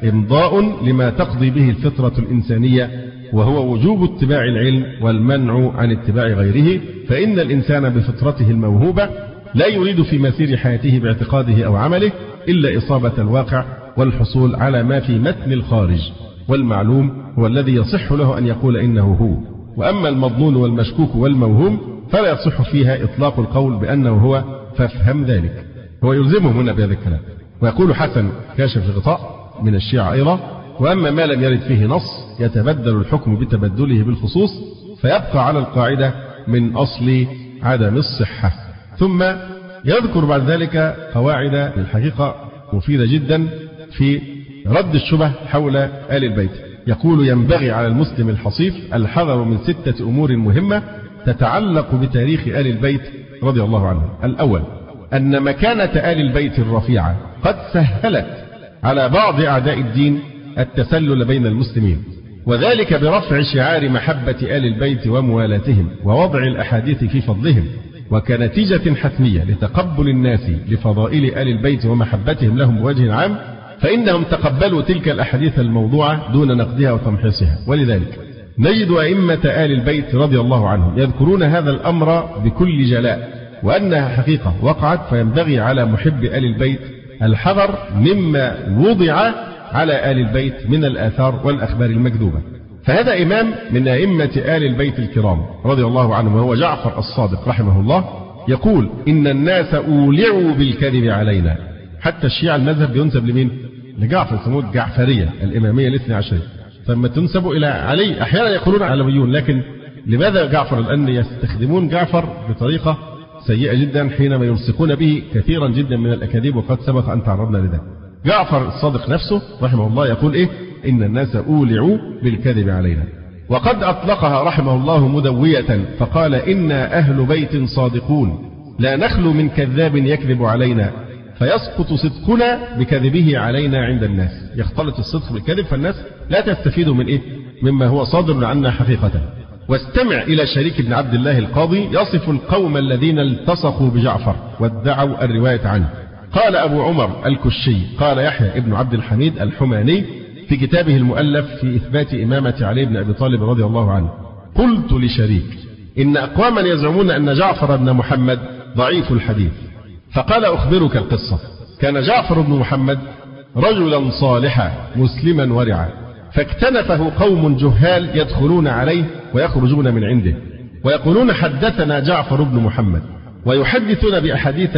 إمضاء لما تقضي به الفطرة الإنسانية، وهو وجوب اتباع العلم والمنع عن اتباع غيره، فإن الإنسان بفطرته الموهوبة لا يريد في مسير حياته باعتقاده أو عمله إلا إصابة الواقع والحصول على ما في متن الخارج، والمعلوم هو الذي يصح له أن يقول إنه هو. وأما المظنون والمشكوك والموهوم فلا يصح فيها إطلاق القول بأنه هو، فافهم ذلك. هو يلزمهم هنا بهذا الكلام. ويقول حسن كاشف الغطاء من الشيعة أيضا: وأما ما لم يرد فيه نص يتبدل الحكم بتبدله بالخصوص، فيبقى على القاعدة من أصل عدم الصحة. ثم يذكر بعد ذلك قواعد الحقيقة مفيدة جدا في رد الشبه حول آل البيت. يقول: ينبغي على المسلم الحصيف الحذر من ستة أمور مهمة تتعلق بتاريخ آل البيت رضي الله عنهم. الأول، أن مكانة آل البيت الرفيعة قد سهلت على بعض أعداء الدين التسلل بين المسلمين، وذلك برفع شعار محبة آل البيت وموالاتهم ووضع الأحاديث في فضلهم، وكنتيجة حتمية لتقبل الناس لفضائل آل البيت ومحبتهم لهم بوجه عام، فإنهم تقبلوا تلك الأحاديث الموضوعة دون نقدها وتمحيصها. ولذلك نجد أئمة آل البيت رضي الله عنهم يذكرون هذا الأمر بكل جلاء، وأنها حقيقة وقعت، فينبغي على محب آل البيت الحذر مما وضع على آل البيت من الآثار والأخبار المكذوبة. فهذا إمام من أئمة آل البيت الكرام رضي الله عنهم، وهو جعفر الصادق رحمه الله، يقول: إن الناس أولعوا بالكذب علينا. حتى الشيعة المذهب ينسب لمين؟ لجعفر، يسموه الجعفرية الإمامية الاثنى عشرية، ثم تنسب إلى علي. أحيانا يقولون علويون، لكن لماذا جعفر؟ لأن يستخدمون جعفر بطريقة سيئة جدا حينما يلصقون به كثيرا جدا من الأكاذيب، وقد سبق أن تعرضنا لذلك. جعفر الصادق نفسه رحمه الله يقول إيه؟ إن الناس أولعوا بالكذب علينا. وقد أطلقها رحمه الله مدوية فقال: إنا أهل بيت صادقون لا نخلو من كذاب يكذب علينا، فيسقط صدقنا بكذبه علينا عند الناس. يختلط الصدق بالكذب، فالناس لا تستفيد من إيه؟ مما هو صادر عنا حقيقة. واستمع إلى شريك بن عبد الله القاضي يصف القوم الذين التصقوا بجعفر وادعوا الرواية عنه. قال أبو عمر الكشي قال يحيى ابن عبد الحميد الحماني في كتابه المؤلف في إثبات إمامة علي بن أبي طالب رضي الله عنه: قلت لشريك: إن أقواما يزعمون أن جعفر بن محمد ضعيف الحديث، فقال: أخبرك القصة. كان جعفر بن محمد رجلا صالحا مسلما ورعا، فاكتنفه قوم جهال يدخلون عليه ويخرجون من عنده ويقولون: حدثنا جعفر بن محمد، ويحدثون بأحاديث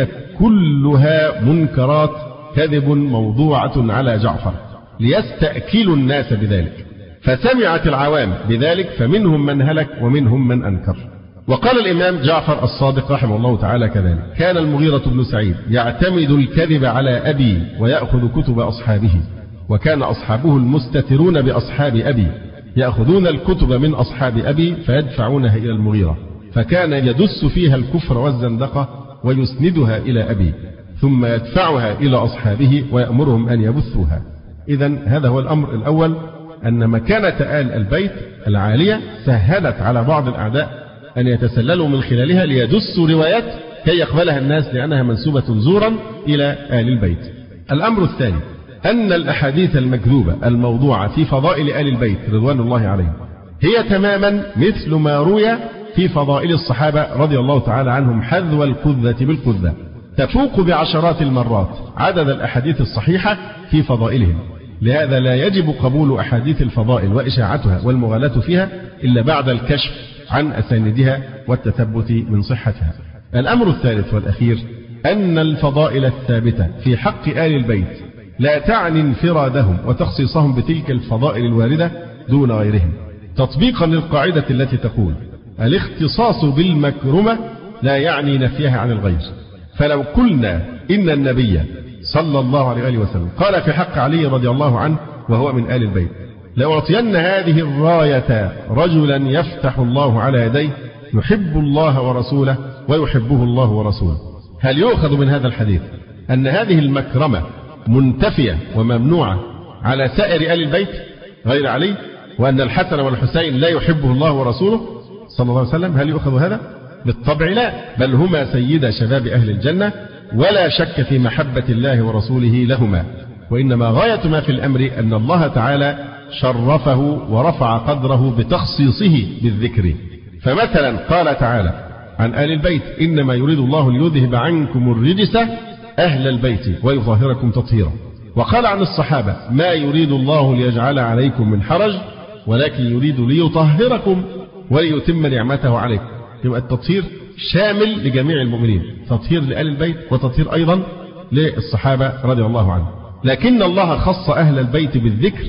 كلها منكرات كذب موضوعة على جعفر، ليستأكلوا الناس بذلك. فسمعت العوام بذلك، فمنهم من هلك ومنهم من أنكر. وقال الإمام جعفر الصادق رحمه الله تعالى كذلك: كان المغيرة بن سعيد يعتمد الكذب على أبي ويأخذ كتب أصحابه، وكان أصحابه المستترون بأصحاب أبي يأخذون الكتب من أصحاب أبي فيدفعونها إلى المغيرة، فكان يدس فيها الكفر والزندقة ويسندها إلى أبي، ثم يدفعها إلى أصحابه ويأمرهم أن يبثوها. إذن هذا هو الأمر الأول، أن مكانة آل البيت العالية سهلت على بعض الأعداء أن يتسللوا من خلالها ليدسوا روايات كي يقبلها الناس، لأنها منسوبة زورا إلى آل البيت. الأمر الثاني، أن الأحاديث المكذوبة الموضوعة في فضائل آل البيت رضوان الله عليهم هي تماما مثل ما روي في فضائل الصحابة رضي الله تعالى عنهم حذو القذة بالقذة، تفوق بعشرات المرات عدد الأحاديث الصحيحة في فضائلهم. لهذا لا يجب قبول أحاديث الفضائل وإشاعتها والمغالاة فيها إلا بعد الكشف عن أساندها والتثبت من صحتها. الأمر الثالث والأخير، أن الفضائل الثابتة في حق آل البيت لا تعني انفرادهم وتخصيصهم بتلك الفضائل الواردة دون غيرهم، تطبيقا للقاعدة التي تقول: الاختصاص بالمكرمة لا يعني نفيها عن الغير. فلو قلنا إن النبي صلى الله عليه وسلم قال في حق علي رضي الله عنه وهو من آل البيت: لأعطين هذه الراية رجلا يفتح الله على يديه يحب الله ورسوله ويحبه الله ورسوله، هل يؤخذ من هذا الحديث أن هذه المكرمة منتفية وممنوعة على سائر آل البيت غير علي، وأن الحسن والحسين لا يحبه الله ورسوله صلى الله عليه وسلم؟ هل يؤخذ هذا؟ بالطبع لا، بل هما سيدا شباب أهل الجنة، ولا شك في محبة الله ورسوله لهما، وإنما غاية ما في الأمر أن الله تعالى شرفه ورفع قدره بتخصيصه بالذكر. فمثلا قال تعالى عن آل البيت: إنما يريد الله ليذهب عنكم الرجس أهل البيت ويطهركم تطهيرا. وقال عن الصحابة: ما يريد الله ليجعل عليكم من حرج ولكن يريد ليطهركم وليتم نعمته عليكم. يبقى التطهير شامل لجميع المؤمنين، تطهير لآل البيت وتطهير أيضا للصحابة رضي الله عنهم. لكن الله خص أهل البيت بالذكر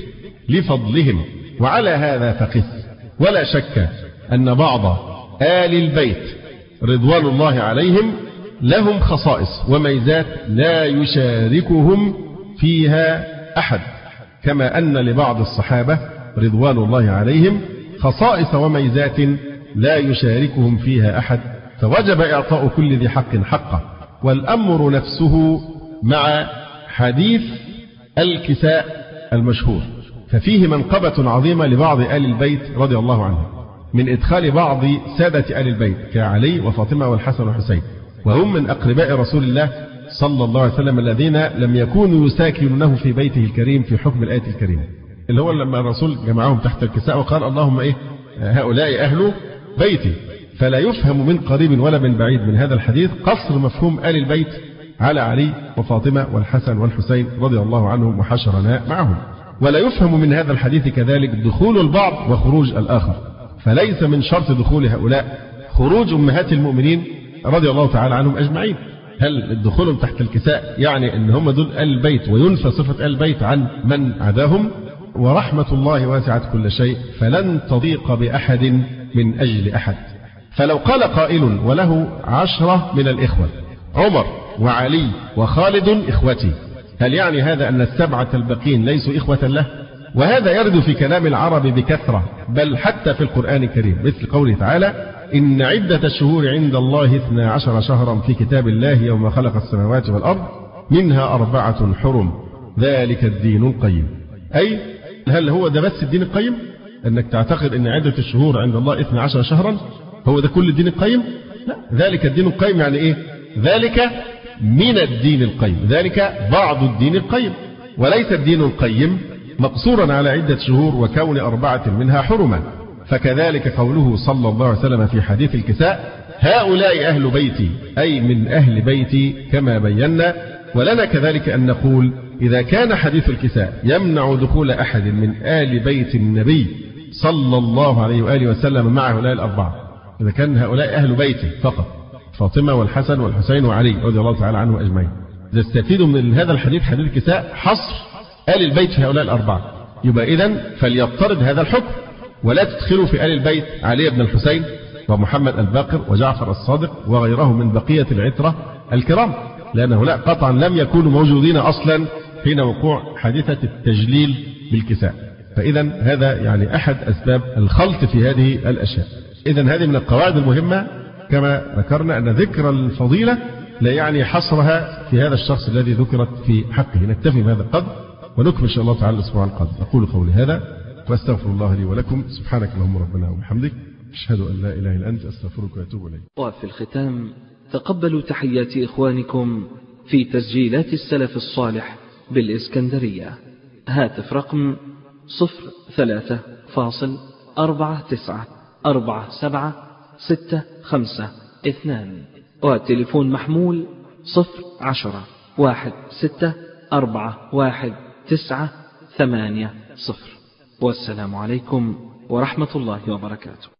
لفضلهم. وعلى هذا فقس. ولا شك أن بعض آل البيت رضوان الله عليهم لهم خصائص وميزات لا يشاركهم فيها أحد، كما أن لبعض الصحابة رضوان الله عليهم خصائص وميزات لا يشاركهم فيها أحد، فوجب إعطاء كل ذي حق حقه. والأمر نفسه مع حديث الكساء المشهور، ففيه منقبة عظيمة لبعض آل البيت رضي الله عنهم من إدخال بعض سادة آل البيت كعلي وفاطمة والحسن والحسين، وهم من أقرباء رسول الله صلى الله عليه وسلم الذين لم يكونوا يساكنونه في بيته الكريم في حكم الآية الكريمة، اللي هو لما الرسول جمعهم تحت الكساء وقال اللهم إيه هؤلاء أهل بيتي. فلا يفهم من قريب ولا من بعيد من هذا الحديث قصر مفهوم آل البيت على علي وفاطمة والحسن والحسين رضي الله عنهم وحشرنا معهم. ولا يفهم من هذا الحديث كذلك دخول البعض وخروج الآخر، فليس من شرط دخول هؤلاء خروج أمهات المؤمنين رضي الله تعالى عنهم أجمعين. هل الدخول تحت الكساء يعني أن هم دول آل البيت وينفى صفة آل البيت عن من عداهم؟ ورحمة الله واسعت كل شيء فلن تضيق بأحد من أجل أحد. فلو قال قائل وله عشرة من الإخوة عمر وعلي وخالد إخوتي، هل يعني هذا أن السبعة الباقين ليسوا إخوة له؟ وهذا يرد في كلام العرب بكثرة، بل حتى في القرآن الكريم، مثل قوله تعالى إن عدة الشهور عند الله اثنا عشر شهرا في كتاب الله يوم خلق السماوات والأرض منها أربعة حرم ذلك الدين القيم. أي هل هو ده بس الدين القيم؟ أنك تعتقد أن عدة الشهور عند الله اثنا عشر شهرا هو ده كل الدين القيم؟ لا، ذلك الدين القيم يعني إيه؟ ذلك من الدين القيم، ذلك بعض الدين القيم، وليس الدين القيم مقصورا على عدة شهور وكون أربعة منها حرما. فكذلك قوله صلى الله عليه وسلم في حديث الكساء هؤلاء أهل بيتي، أي من أهل بيتي كما بينا. ولنا كذلك أن نقول إذا كان حديث الكساء يمنع دخول أحد من آل بيت النبي صلى الله عليه وآله وسلم مع هؤلاء الأربعة، إذا كان هؤلاء أهل بيته فقط فاطمة والحسن والحسين وعلي رضي الله تعالى عنهم أجمعين، نستفيد من هذا الحديث حديث الكساء حصر آل البيت في هؤلاء الأربعة. يبقى إذن فليضطرد هذا الحكم، ولا تدخلوا في آل البيت علي بن الحسين ومحمد الباقر وجعفر الصادق وغيره من بقية العترة الكرام، لأن هؤلاء قطعا لم يكونوا موجودين أصلا حين وقوع حادثة التجليل بالكساء. فإذا هذا يعني أحد أسباب الخلط في هذه الأشياء. إذا هذه من القواعد المهمة كما ذكرنا أن ذكر الفضيلة لا يعني حصرها في هذا الشخص الذي ذكرت في حقه. نكتفي بهذا القدر ونكمل إن شاء الله تعالى الأسبوع القادم. أقول قولي هذا واستغفر الله لي ولكم. سبحانك اللهم ربنا وبحمدك أشهد أن لا إله إلا أنت أستغفرك وأتوب إليك. وفي الختام تقبلوا تحيات إخوانكم في تسجيلات السلف الصالح بالإسكندرية. هاتف رقم صفر ثلاثة فاصل أربعة تسعة أربعة سبعة ستة خمسة اثنان، وتليفون محمول صفر عشرة واحد ستة أربعة واحد تسعة ثمانية صفر. والسلام عليكم ورحمة الله وبركاته.